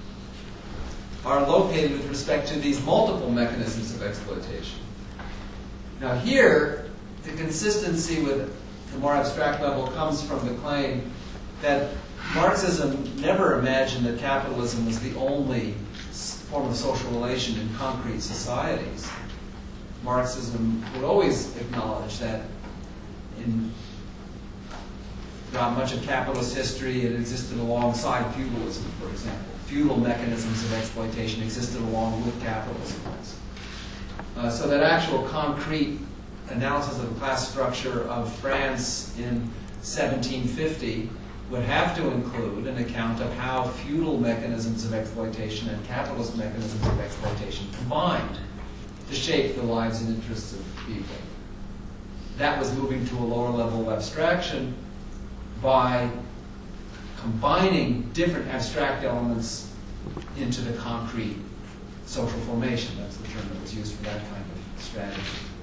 are located with respect to these multiple mechanisms of exploitation. Now here, the consistency with the more abstract level comes from the claim that Marxism never imagined that capitalism was the only form of social relation in concrete societies. Marxism would always acknowledge that in throughout much of capitalist history, it existed alongside feudalism, for example. Feudal mechanisms of exploitation existed along with capitalism. Uh, so that actual concrete analysis of the class structure of France in seventeen fifty would have to include an account of how feudal mechanisms of exploitation and capitalist mechanisms of exploitation combined to shape the lives and interests of people. That was moving to a lower level of abstraction by combining different abstract elements into the concrete social formation. That's the term that was used for that kind of strategy.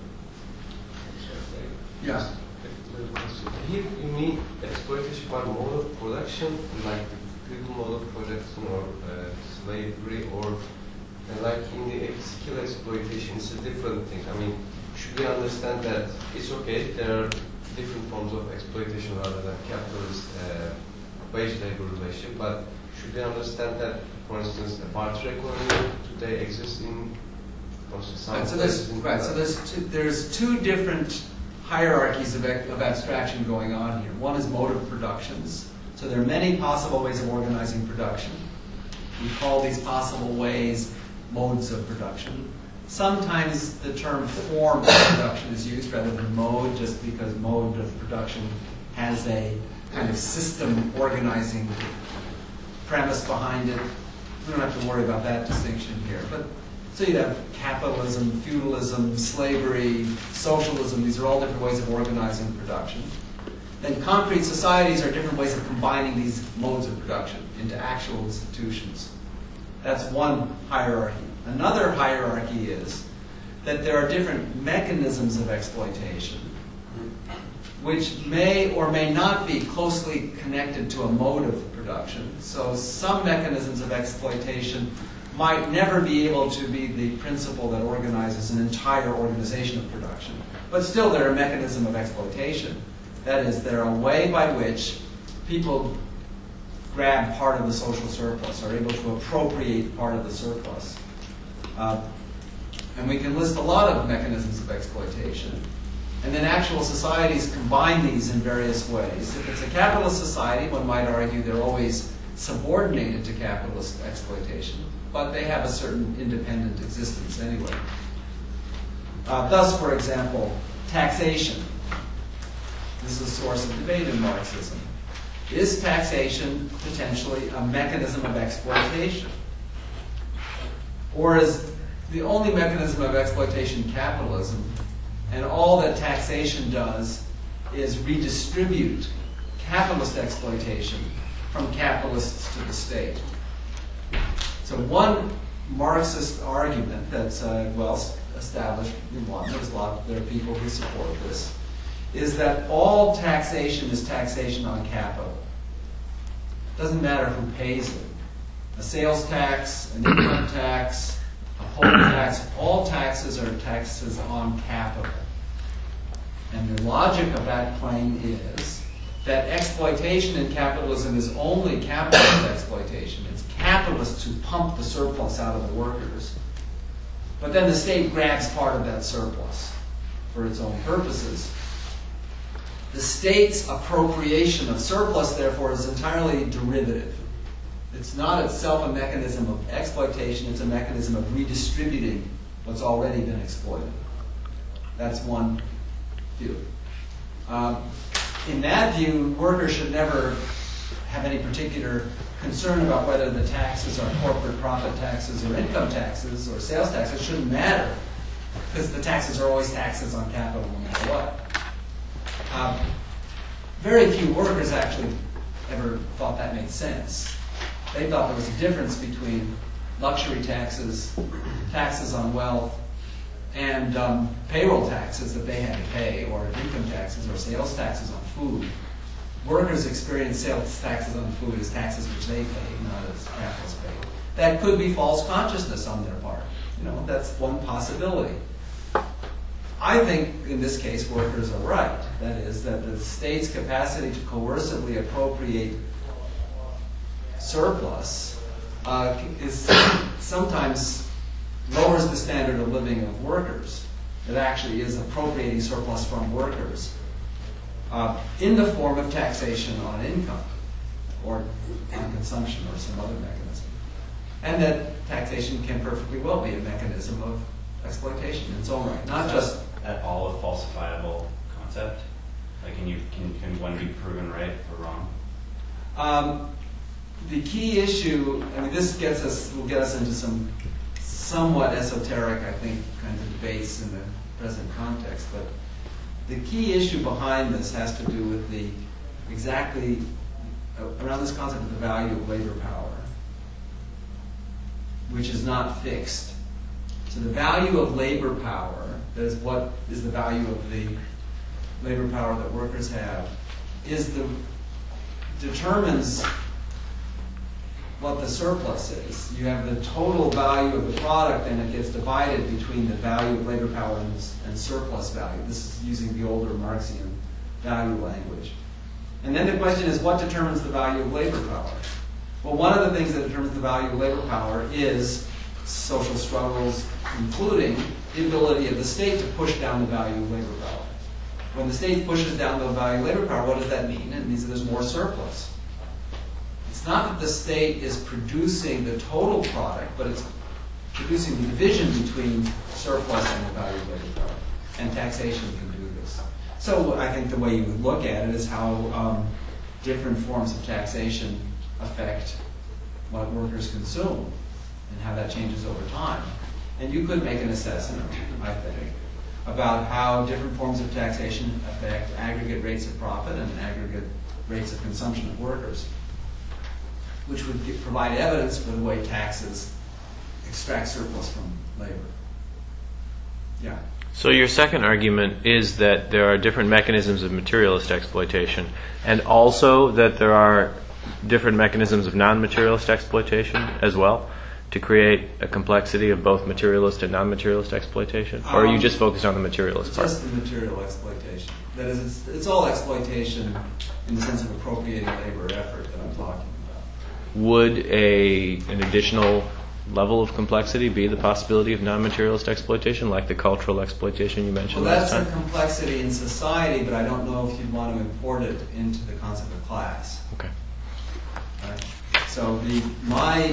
Yes? Here you mean exploitation by mode of production, like the feudal mode of production or uh, slavery, or uh, like in the skill exploitation, it's a different thing. I mean, should we understand that it's okay, there are different forms of exploitation rather than capitalist uh, wage labor relation, but should we understand that, for instance, a barter economy today exists in some right, so there's, right, so there's two, there's two different hierarchies of, of abstraction going on here. One is mode of productions. So there are many possible ways of organizing production. We call these possible ways modes of production. Sometimes the term form of production is used rather than mode, just because mode of production has a kind of system organizing premise behind it. We don't have to worry about that distinction here. But so you'd have capitalism, feudalism, slavery, socialism. These are all different ways of organizing production. Then concrete societies are different ways of combining these modes of production into actual institutions. That's one hierarchy. Another hierarchy is that there are different mechanisms of exploitation which may or may not be closely connected to a mode of production. So some mechanisms of exploitation might never be able to be the principle that organizes an entire organization of production. But still they're a mechanism of exploitation. That is, they're a way by which people grab part of the social surplus, are able to appropriate part of the surplus. Uh, and we can list a lot of mechanisms of exploitation. And then actual societies combine these in various ways. If it's a capitalist society, one might argue they're always subordinated to capitalist exploitation, but they have a certain independent existence anyway. Uh, thus, for example, taxation. This is a source of debate in Marxism. Is taxation potentially a mechanism of exploitation? Or is the only mechanism of exploitation capitalism, and all that taxation does is redistribute capitalist exploitation from capitalists to the state? So one Marxist argument that's uh, well established in London, there's a lot, there are people who support this, is that all taxation is taxation on capital. Doesn't matter who pays it. A sales tax, an income tax, a poll tax, all taxes are taxes on capital. And the logic of that claim is that exploitation in capitalism is only capitalist exploitation. It's capitalists who pump the surplus out of the workers. But then the state grabs part of that surplus for its own purposes. The state's appropriation of surplus, therefore, is entirely derivative. It's not itself a mechanism of exploitation, it's a mechanism of redistributing what's already been exploited. That's one view. Um, in that view, workers should never have any particular concern about whether the taxes are corporate profit taxes or income taxes or sales taxes. It shouldn't matter, because the taxes are always taxes on capital no matter what. Um, very few workers actually ever thought that made sense. They thought there was a difference between luxury taxes, taxes on wealth, and um, payroll taxes that they had to pay, or income taxes, or sales taxes on food. Workers experience sales taxes on food as taxes which they pay, not as capitalists pay. That could be false consciousness on their part. You know, that's one possibility. I think in this case workers are right. That is, that the state's capacity to coercively appropriate surplus uh, is sometimes lowers the standard of living of workers. It actually is appropriating surplus from workers uh, in the form of taxation on income or on consumption or some other mechanism. And that taxation can perfectly well be a mechanism of exploitation in its own right, not just at all a falsifiable concept? Like, can you can, can one be proven right or wrong? Um, the key issue, I mean, this gets us, will get us into some somewhat esoteric, I think, kind of debates in the present context, but the key issue behind this has to do with the exactly uh, around this concept of the value of labor power, which is not fixed. So the value of labor power, that is what is the value of the labor power that workers have, is the determines what the surplus is. You have the total value of the product, and it gets divided between the value of labor power and, and surplus value. This is using the older Marxian value language. And then the question is, what determines the value of labor power? Well, one of the things that determines the value of labor power is social struggles, including the ability of the state to push down the value of labor power. When the state pushes down the value of labor power, what does that mean? It means that there's more surplus. It's not that the state is producing the total product, but it's producing the division between surplus and the value of labor power. And taxation can do this. So I think the way you would look at it is how um, different forms of taxation affect what workers consume and how that changes over time. And you could make an assessment, I think, about how different forms of taxation affect aggregate rates of profit and aggregate rates of consumption of workers, which would give, provide evidence for the way taxes extract surplus from labor. Yeah. So your second argument is that there are different mechanisms of materialist exploitation, and also that there are different mechanisms of non-materialist exploitation as well, to create a complexity of both materialist and non-materialist exploitation? Or are you Um, just focused on the materialist part? Just the material exploitation. That is, it's, it's all exploitation in the sense of appropriating labor effort that I'm talking about. Would a an additional level of complexity be the possibility of non-materialist exploitation, like the cultural exploitation you mentioned Well, last that's a time? complexity in society, but I don't know if you'd want to import it into the concept of class. Okay. Right? So the my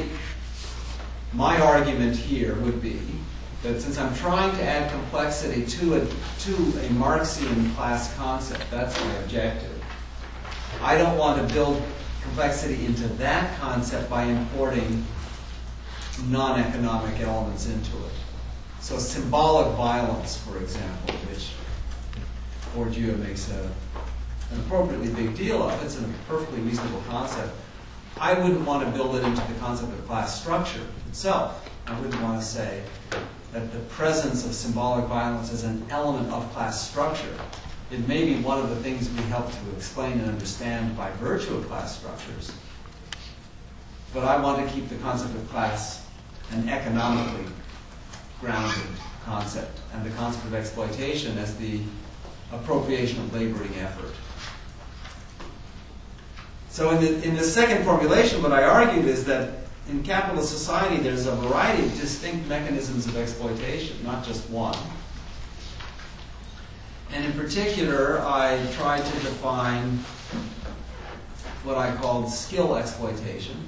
my argument here would be that since I'm trying to add complexity to a to a Marxian class concept, that's my objective. I don't want to build complexity into that concept by importing non-economic elements into it. So symbolic violence, for example, which Bourdieu makes a, an appropriately big deal of, it's a perfectly reasonable concept. I wouldn't want to build it into the concept of class structure itself. I wouldn't want to say that the presence of symbolic violence is an element of class structure. It may be one of the things we help to explain and understand by virtue of class structures. But I want to keep the concept of class an economically grounded concept, and the concept of exploitation as the appropriation of laboring effort. So in the, in the second formulation, what I argued is that in capitalist society, there's a variety of distinct mechanisms of exploitation, not just one. And in particular, I tried to define what I called skill exploitation,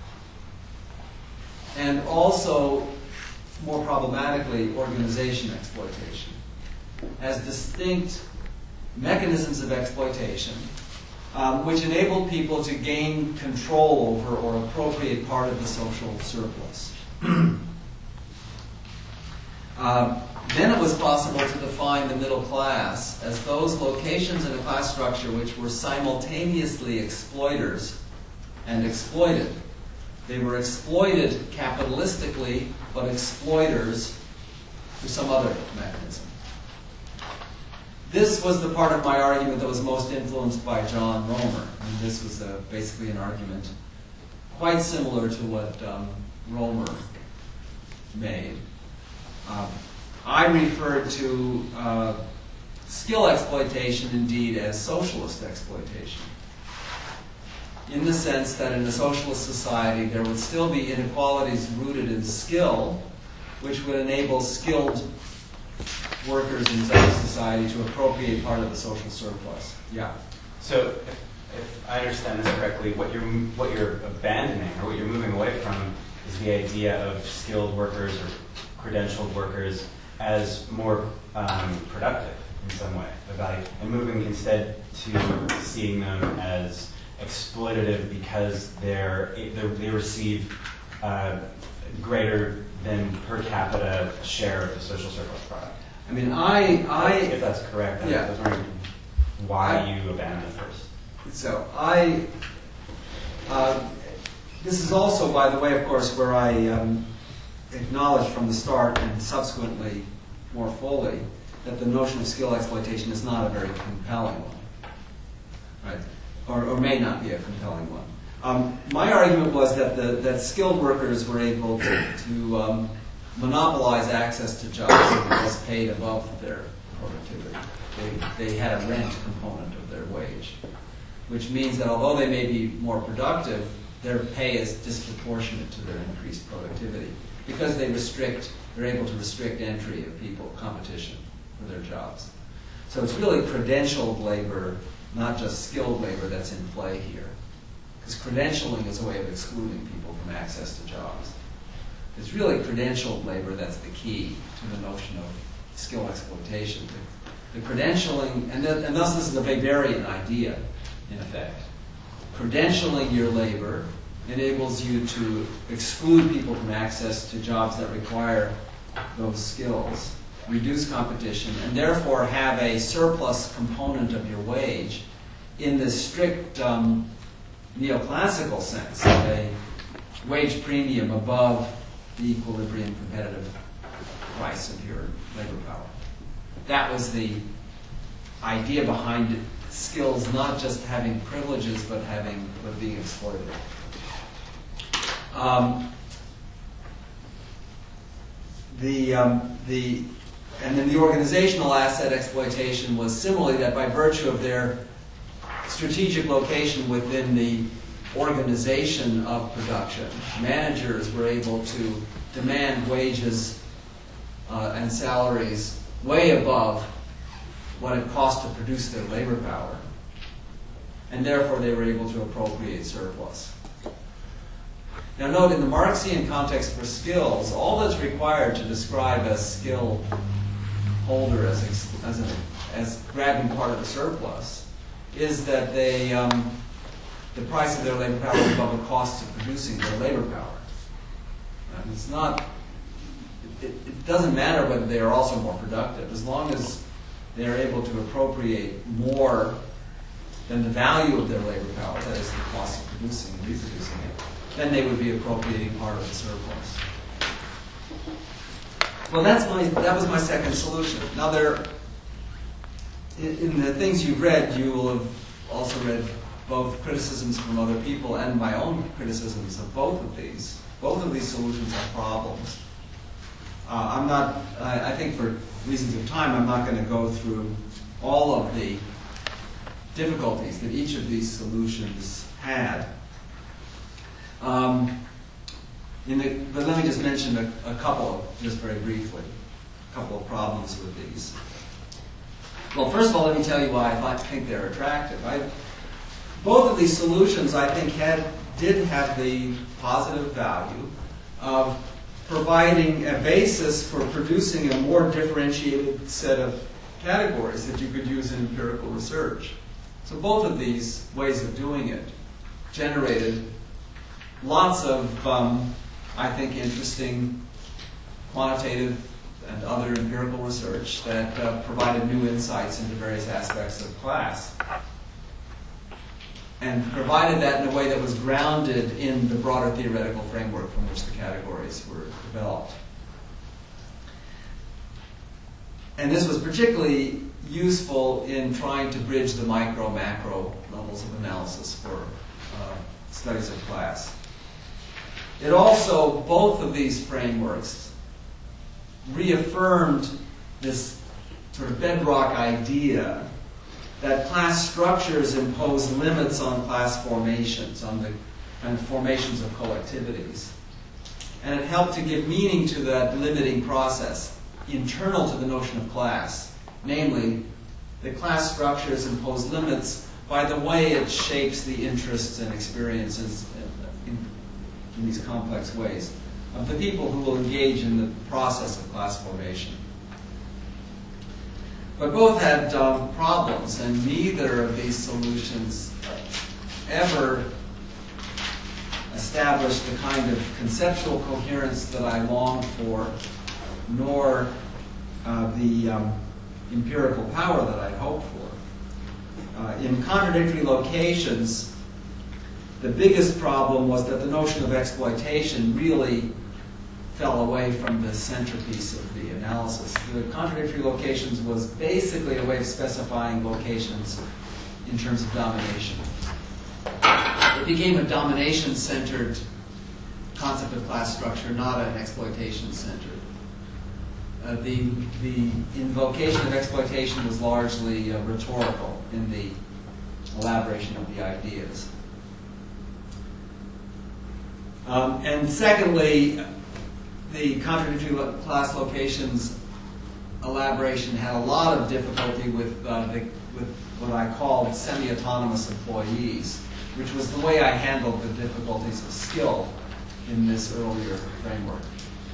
and also, more problematically, organization exploitation, as distinct mechanisms of exploitation um, which enabled people to gain control over or appropriate part of the social surplus. um, then it was possible to define the middle class as those locations in a class structure which were simultaneously exploiters and exploited. They were exploited capitalistically, but exploiters through some other mechanism. This was the part of my argument that was most influenced by John Romer. And this was uh, basically an argument quite similar to what um, Romer made. Um, I referred to uh, skill exploitation, indeed, as socialist exploitation, in the sense that in a socialist society there would still be inequalities rooted in skill, which would enable skilled workers in such a society to appropriate part of the social surplus. Yeah. So, if, if I understand this correctly, what you're what you're abandoning or what you're moving away from is the idea of skilled workers or credentialed workers as more um, productive in some way, about, and moving instead to seeing them as exploitative because they're, they're they receive uh, greater than per capita share of the social surplus product. I mean, I, I if that's correct, yeah. I was wondering why I, you abandoned it first. So I, uh, this is also, by the way, of course, where I um, acknowledged from the start and subsequently more fully that the notion of skill exploitation is not a very compelling one, right? Or, or may not be a compelling one. Um, my argument was that the that skilled workers were able to, to um, monopolize access to jobs that was paid above their productivity. They, they had a rent component of their wage, which means that although they may be more productive, their pay is disproportionate to their increased productivity because they restrict, they're able to restrict entry of people, competition for their jobs. So it's really credentialed labor, not just skilled labor, that's in play here. Because credentialing is a way of excluding people from access to jobs. It's really credentialed labor that's the key to the notion of skill exploitation. The, the credentialing, and, th and thus this is a Weberian idea, in effect. Credentialing your labor enables you to exclude people from access to jobs that require those skills, reduce competition, and therefore have a surplus component of your wage in the strict um, neoclassical sense of a wage premium above the equilibrium competitive price of your labor power. That was the idea behind it. Skills not just having privileges, but having but being exploited. Um, the um, the and then the organizational asset exploitation was similarly that by virtue of their strategic location within the organization of production, managers were able to demand wages uh, and salaries way above what it cost to produce their labor power, and therefore they were able to appropriate surplus. Now note, in the Marxian context for skills, all that's required to describe a skill holder as, as, a, as grabbing part of the surplus is that they, um, the price of their labor power is above the cost of producing their labor power. And it's not, it, it doesn't matter whether they are also more productive. As long as they're able to appropriate more than the value of their labor power, that is the cost of producing and reproducing it, then they would be appropriating part of the surplus. Well, that's my, that was my second solution. Now, there, in, in the things you've read, you will have also read both criticisms from other people and my own criticisms of both of these. Both of these solutions have problems. Uh, I'm not, I, I think for reasons of time, I'm not going to go through all of the difficulties that each of these solutions had. Um, in the, but let me just mention a, a couple, just very briefly, a couple of problems with these. Well, first of all, let me tell you why I think they're attractive. I, both of these solutions, I think, had, did have the positive value of providing a basis for producing a more differentiated set of categories that you could use in empirical research. So both of these ways of doing it generated lots of, um, I think, interesting quantitative and other empirical research that uh, provided new insights into various aspects of class, and provided that in a way that was grounded in the broader theoretical framework from which the categories were developed. And this was particularly useful in trying to bridge the micro-macro levels of analysis for uh, studies of class. It also, both of these frameworks reaffirmed this sort of bedrock idea that class structures impose limits on class formations, on the kind of formations of collectivities. And it helped to give meaning to that limiting process internal to the notion of class. Namely, that class structures impose limits by the way it shapes the interests and experiences in, in these complex ways of the people who will engage in the process of class formation. But both had um, problems, and neither of these solutions ever established the kind of conceptual coherence that I longed for, nor uh, the um, empirical power that I'd hoped for. Uh, in contradictory locations, the biggest problem was that the notion of exploitation really fell away from the centerpiece of the analysis. The contradictory locations was basically a way of specifying locations in terms of domination. It became a domination-centered concept of class structure, not an exploitation-centered. Uh, the, the invocation of exploitation was largely uh, rhetorical in the elaboration of the ideas. Um, and secondly, the contradictory lo class locations elaboration had a lot of difficulty with, uh, the, with what I called semi-autonomous employees, which was the way I handled the difficulties of skill in this earlier framework.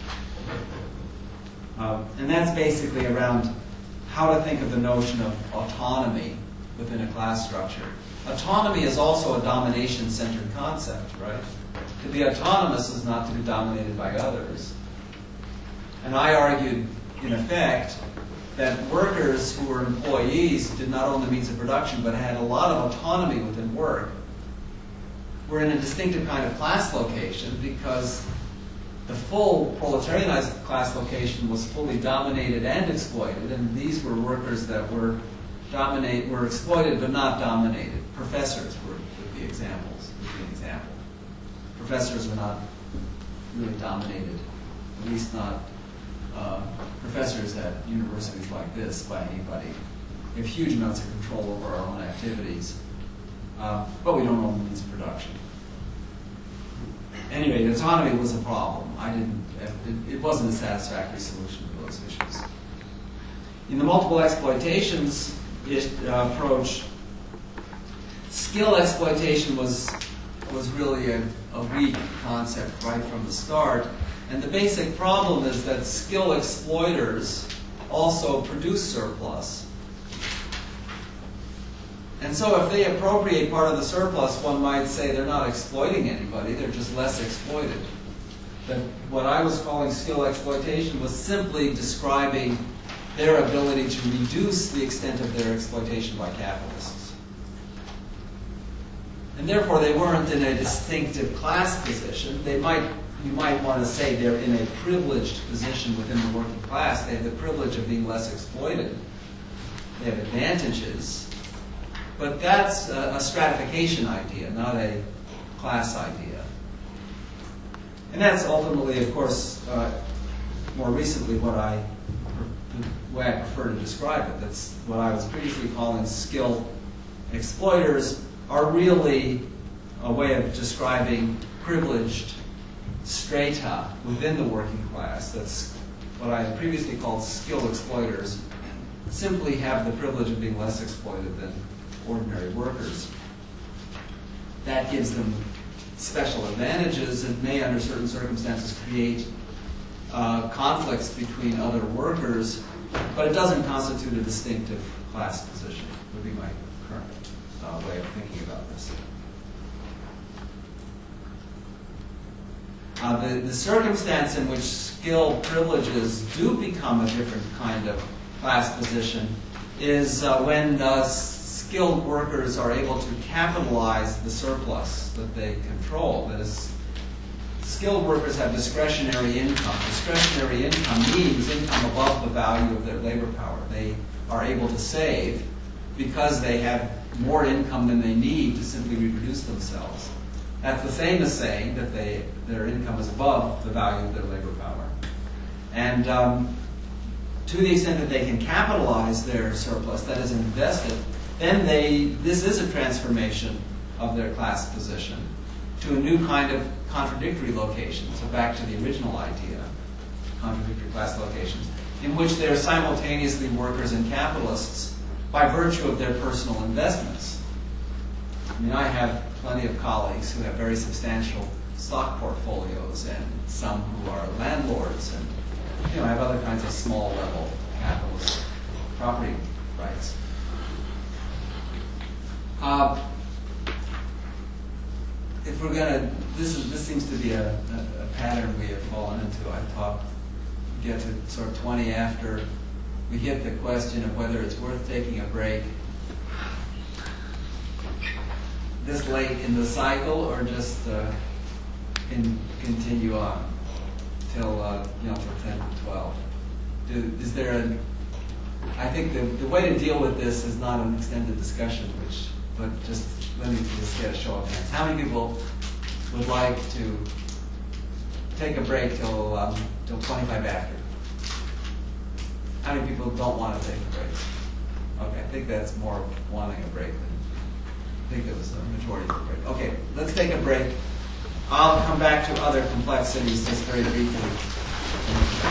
Uh, and that's basically around how to think of the notion of autonomy within a class structure. Autonomy is also a domination-centered concept, right? To be autonomous is not to be dominated by others. And I argued, in effect, that workers who were employees did not own the means of production but had a lot of autonomy within work were in a distinctive kind of class location because the full proletarianized class location was fully dominated and exploited, and these were workers that were dominate were exploited but not dominated. Professors were would be examples. Would be an example. Professors were not really dominated, at least not uh, professors at universities like this by anybody. We have huge amounts of control over our own activities, uh, but we don't own the means of production. Anyway, autonomy was a problem. I didn't. It, it wasn't a satisfactory solution to those issues. In the multiple exploitations uh, approach, skill exploitation was was really a, a weak concept right from the start. And the basic problem is that skill exploiters also produce surplus. And so if they appropriate part of the surplus, one might say they're not exploiting anybody, they're just less exploited. But what I was calling skill exploitation was simply describing their ability to reduce the extent of their exploitation by capitalists. And therefore they weren't in a distinctive class position. They might, you might want to say they're in a privileged position within the working class. They have the privilege of being less exploited. They have advantages. But that's a, a stratification idea, not a class idea. And that's ultimately, of course, uh, more recently what I, the way I prefer to describe it. That's what I was previously calling skilled exploiters are really a way of describing privileged strata within the working class. That's what I had previously called skilled exploiters, simply have the privilege of being less exploited than ordinary workers. That gives them special advantages and may, under certain circumstances, create uh, conflicts between other workers, but it doesn't constitute a distinctive class position, would be my current uh, way of thinking about this. Uh, the, the circumstance in which skill privileges do become a different kind of class position is uh, when uh, skilled workers are able to capitalize the surplus that they control. That is, skilled workers have discretionary income. Discretionary income means income above the value of their labor power. They are able to save because they have more income than they need to simply reproduce themselves. That's the same as saying that they, their income is above the value of their labor power. And um, to the extent that they can capitalize their surplus, that is invested, then they, this is a transformation of their class position to a new kind of contradictory location. So back to the original idea, contradictory class locations, in which they're simultaneously workers and capitalists by virtue of their personal investments. I mean, I have plenty of colleagues who have very substantial stock portfolios and some who are landlords and, you know, have other kinds of small level capitalist property rights. Uh, if we're going to, this is this seems to be a, a, a pattern we have fallen into. I talk, get to sort of twenty after we hit the question of whether it's worth taking a break this late in the cycle or just uh, in, continue on till uh, you know till ten to twelve. Do, is there a? I think the the way to deal with this is not an extended discussion, which. But just let me just get a show of hands. How many people would like to take a break till um, till twenty-five after? How many people don't want to take a break? Okay, I think that's more wanting a break than I think there was a majority for a break. Okay, let's take a break. I'll come back to other complexities just very briefly.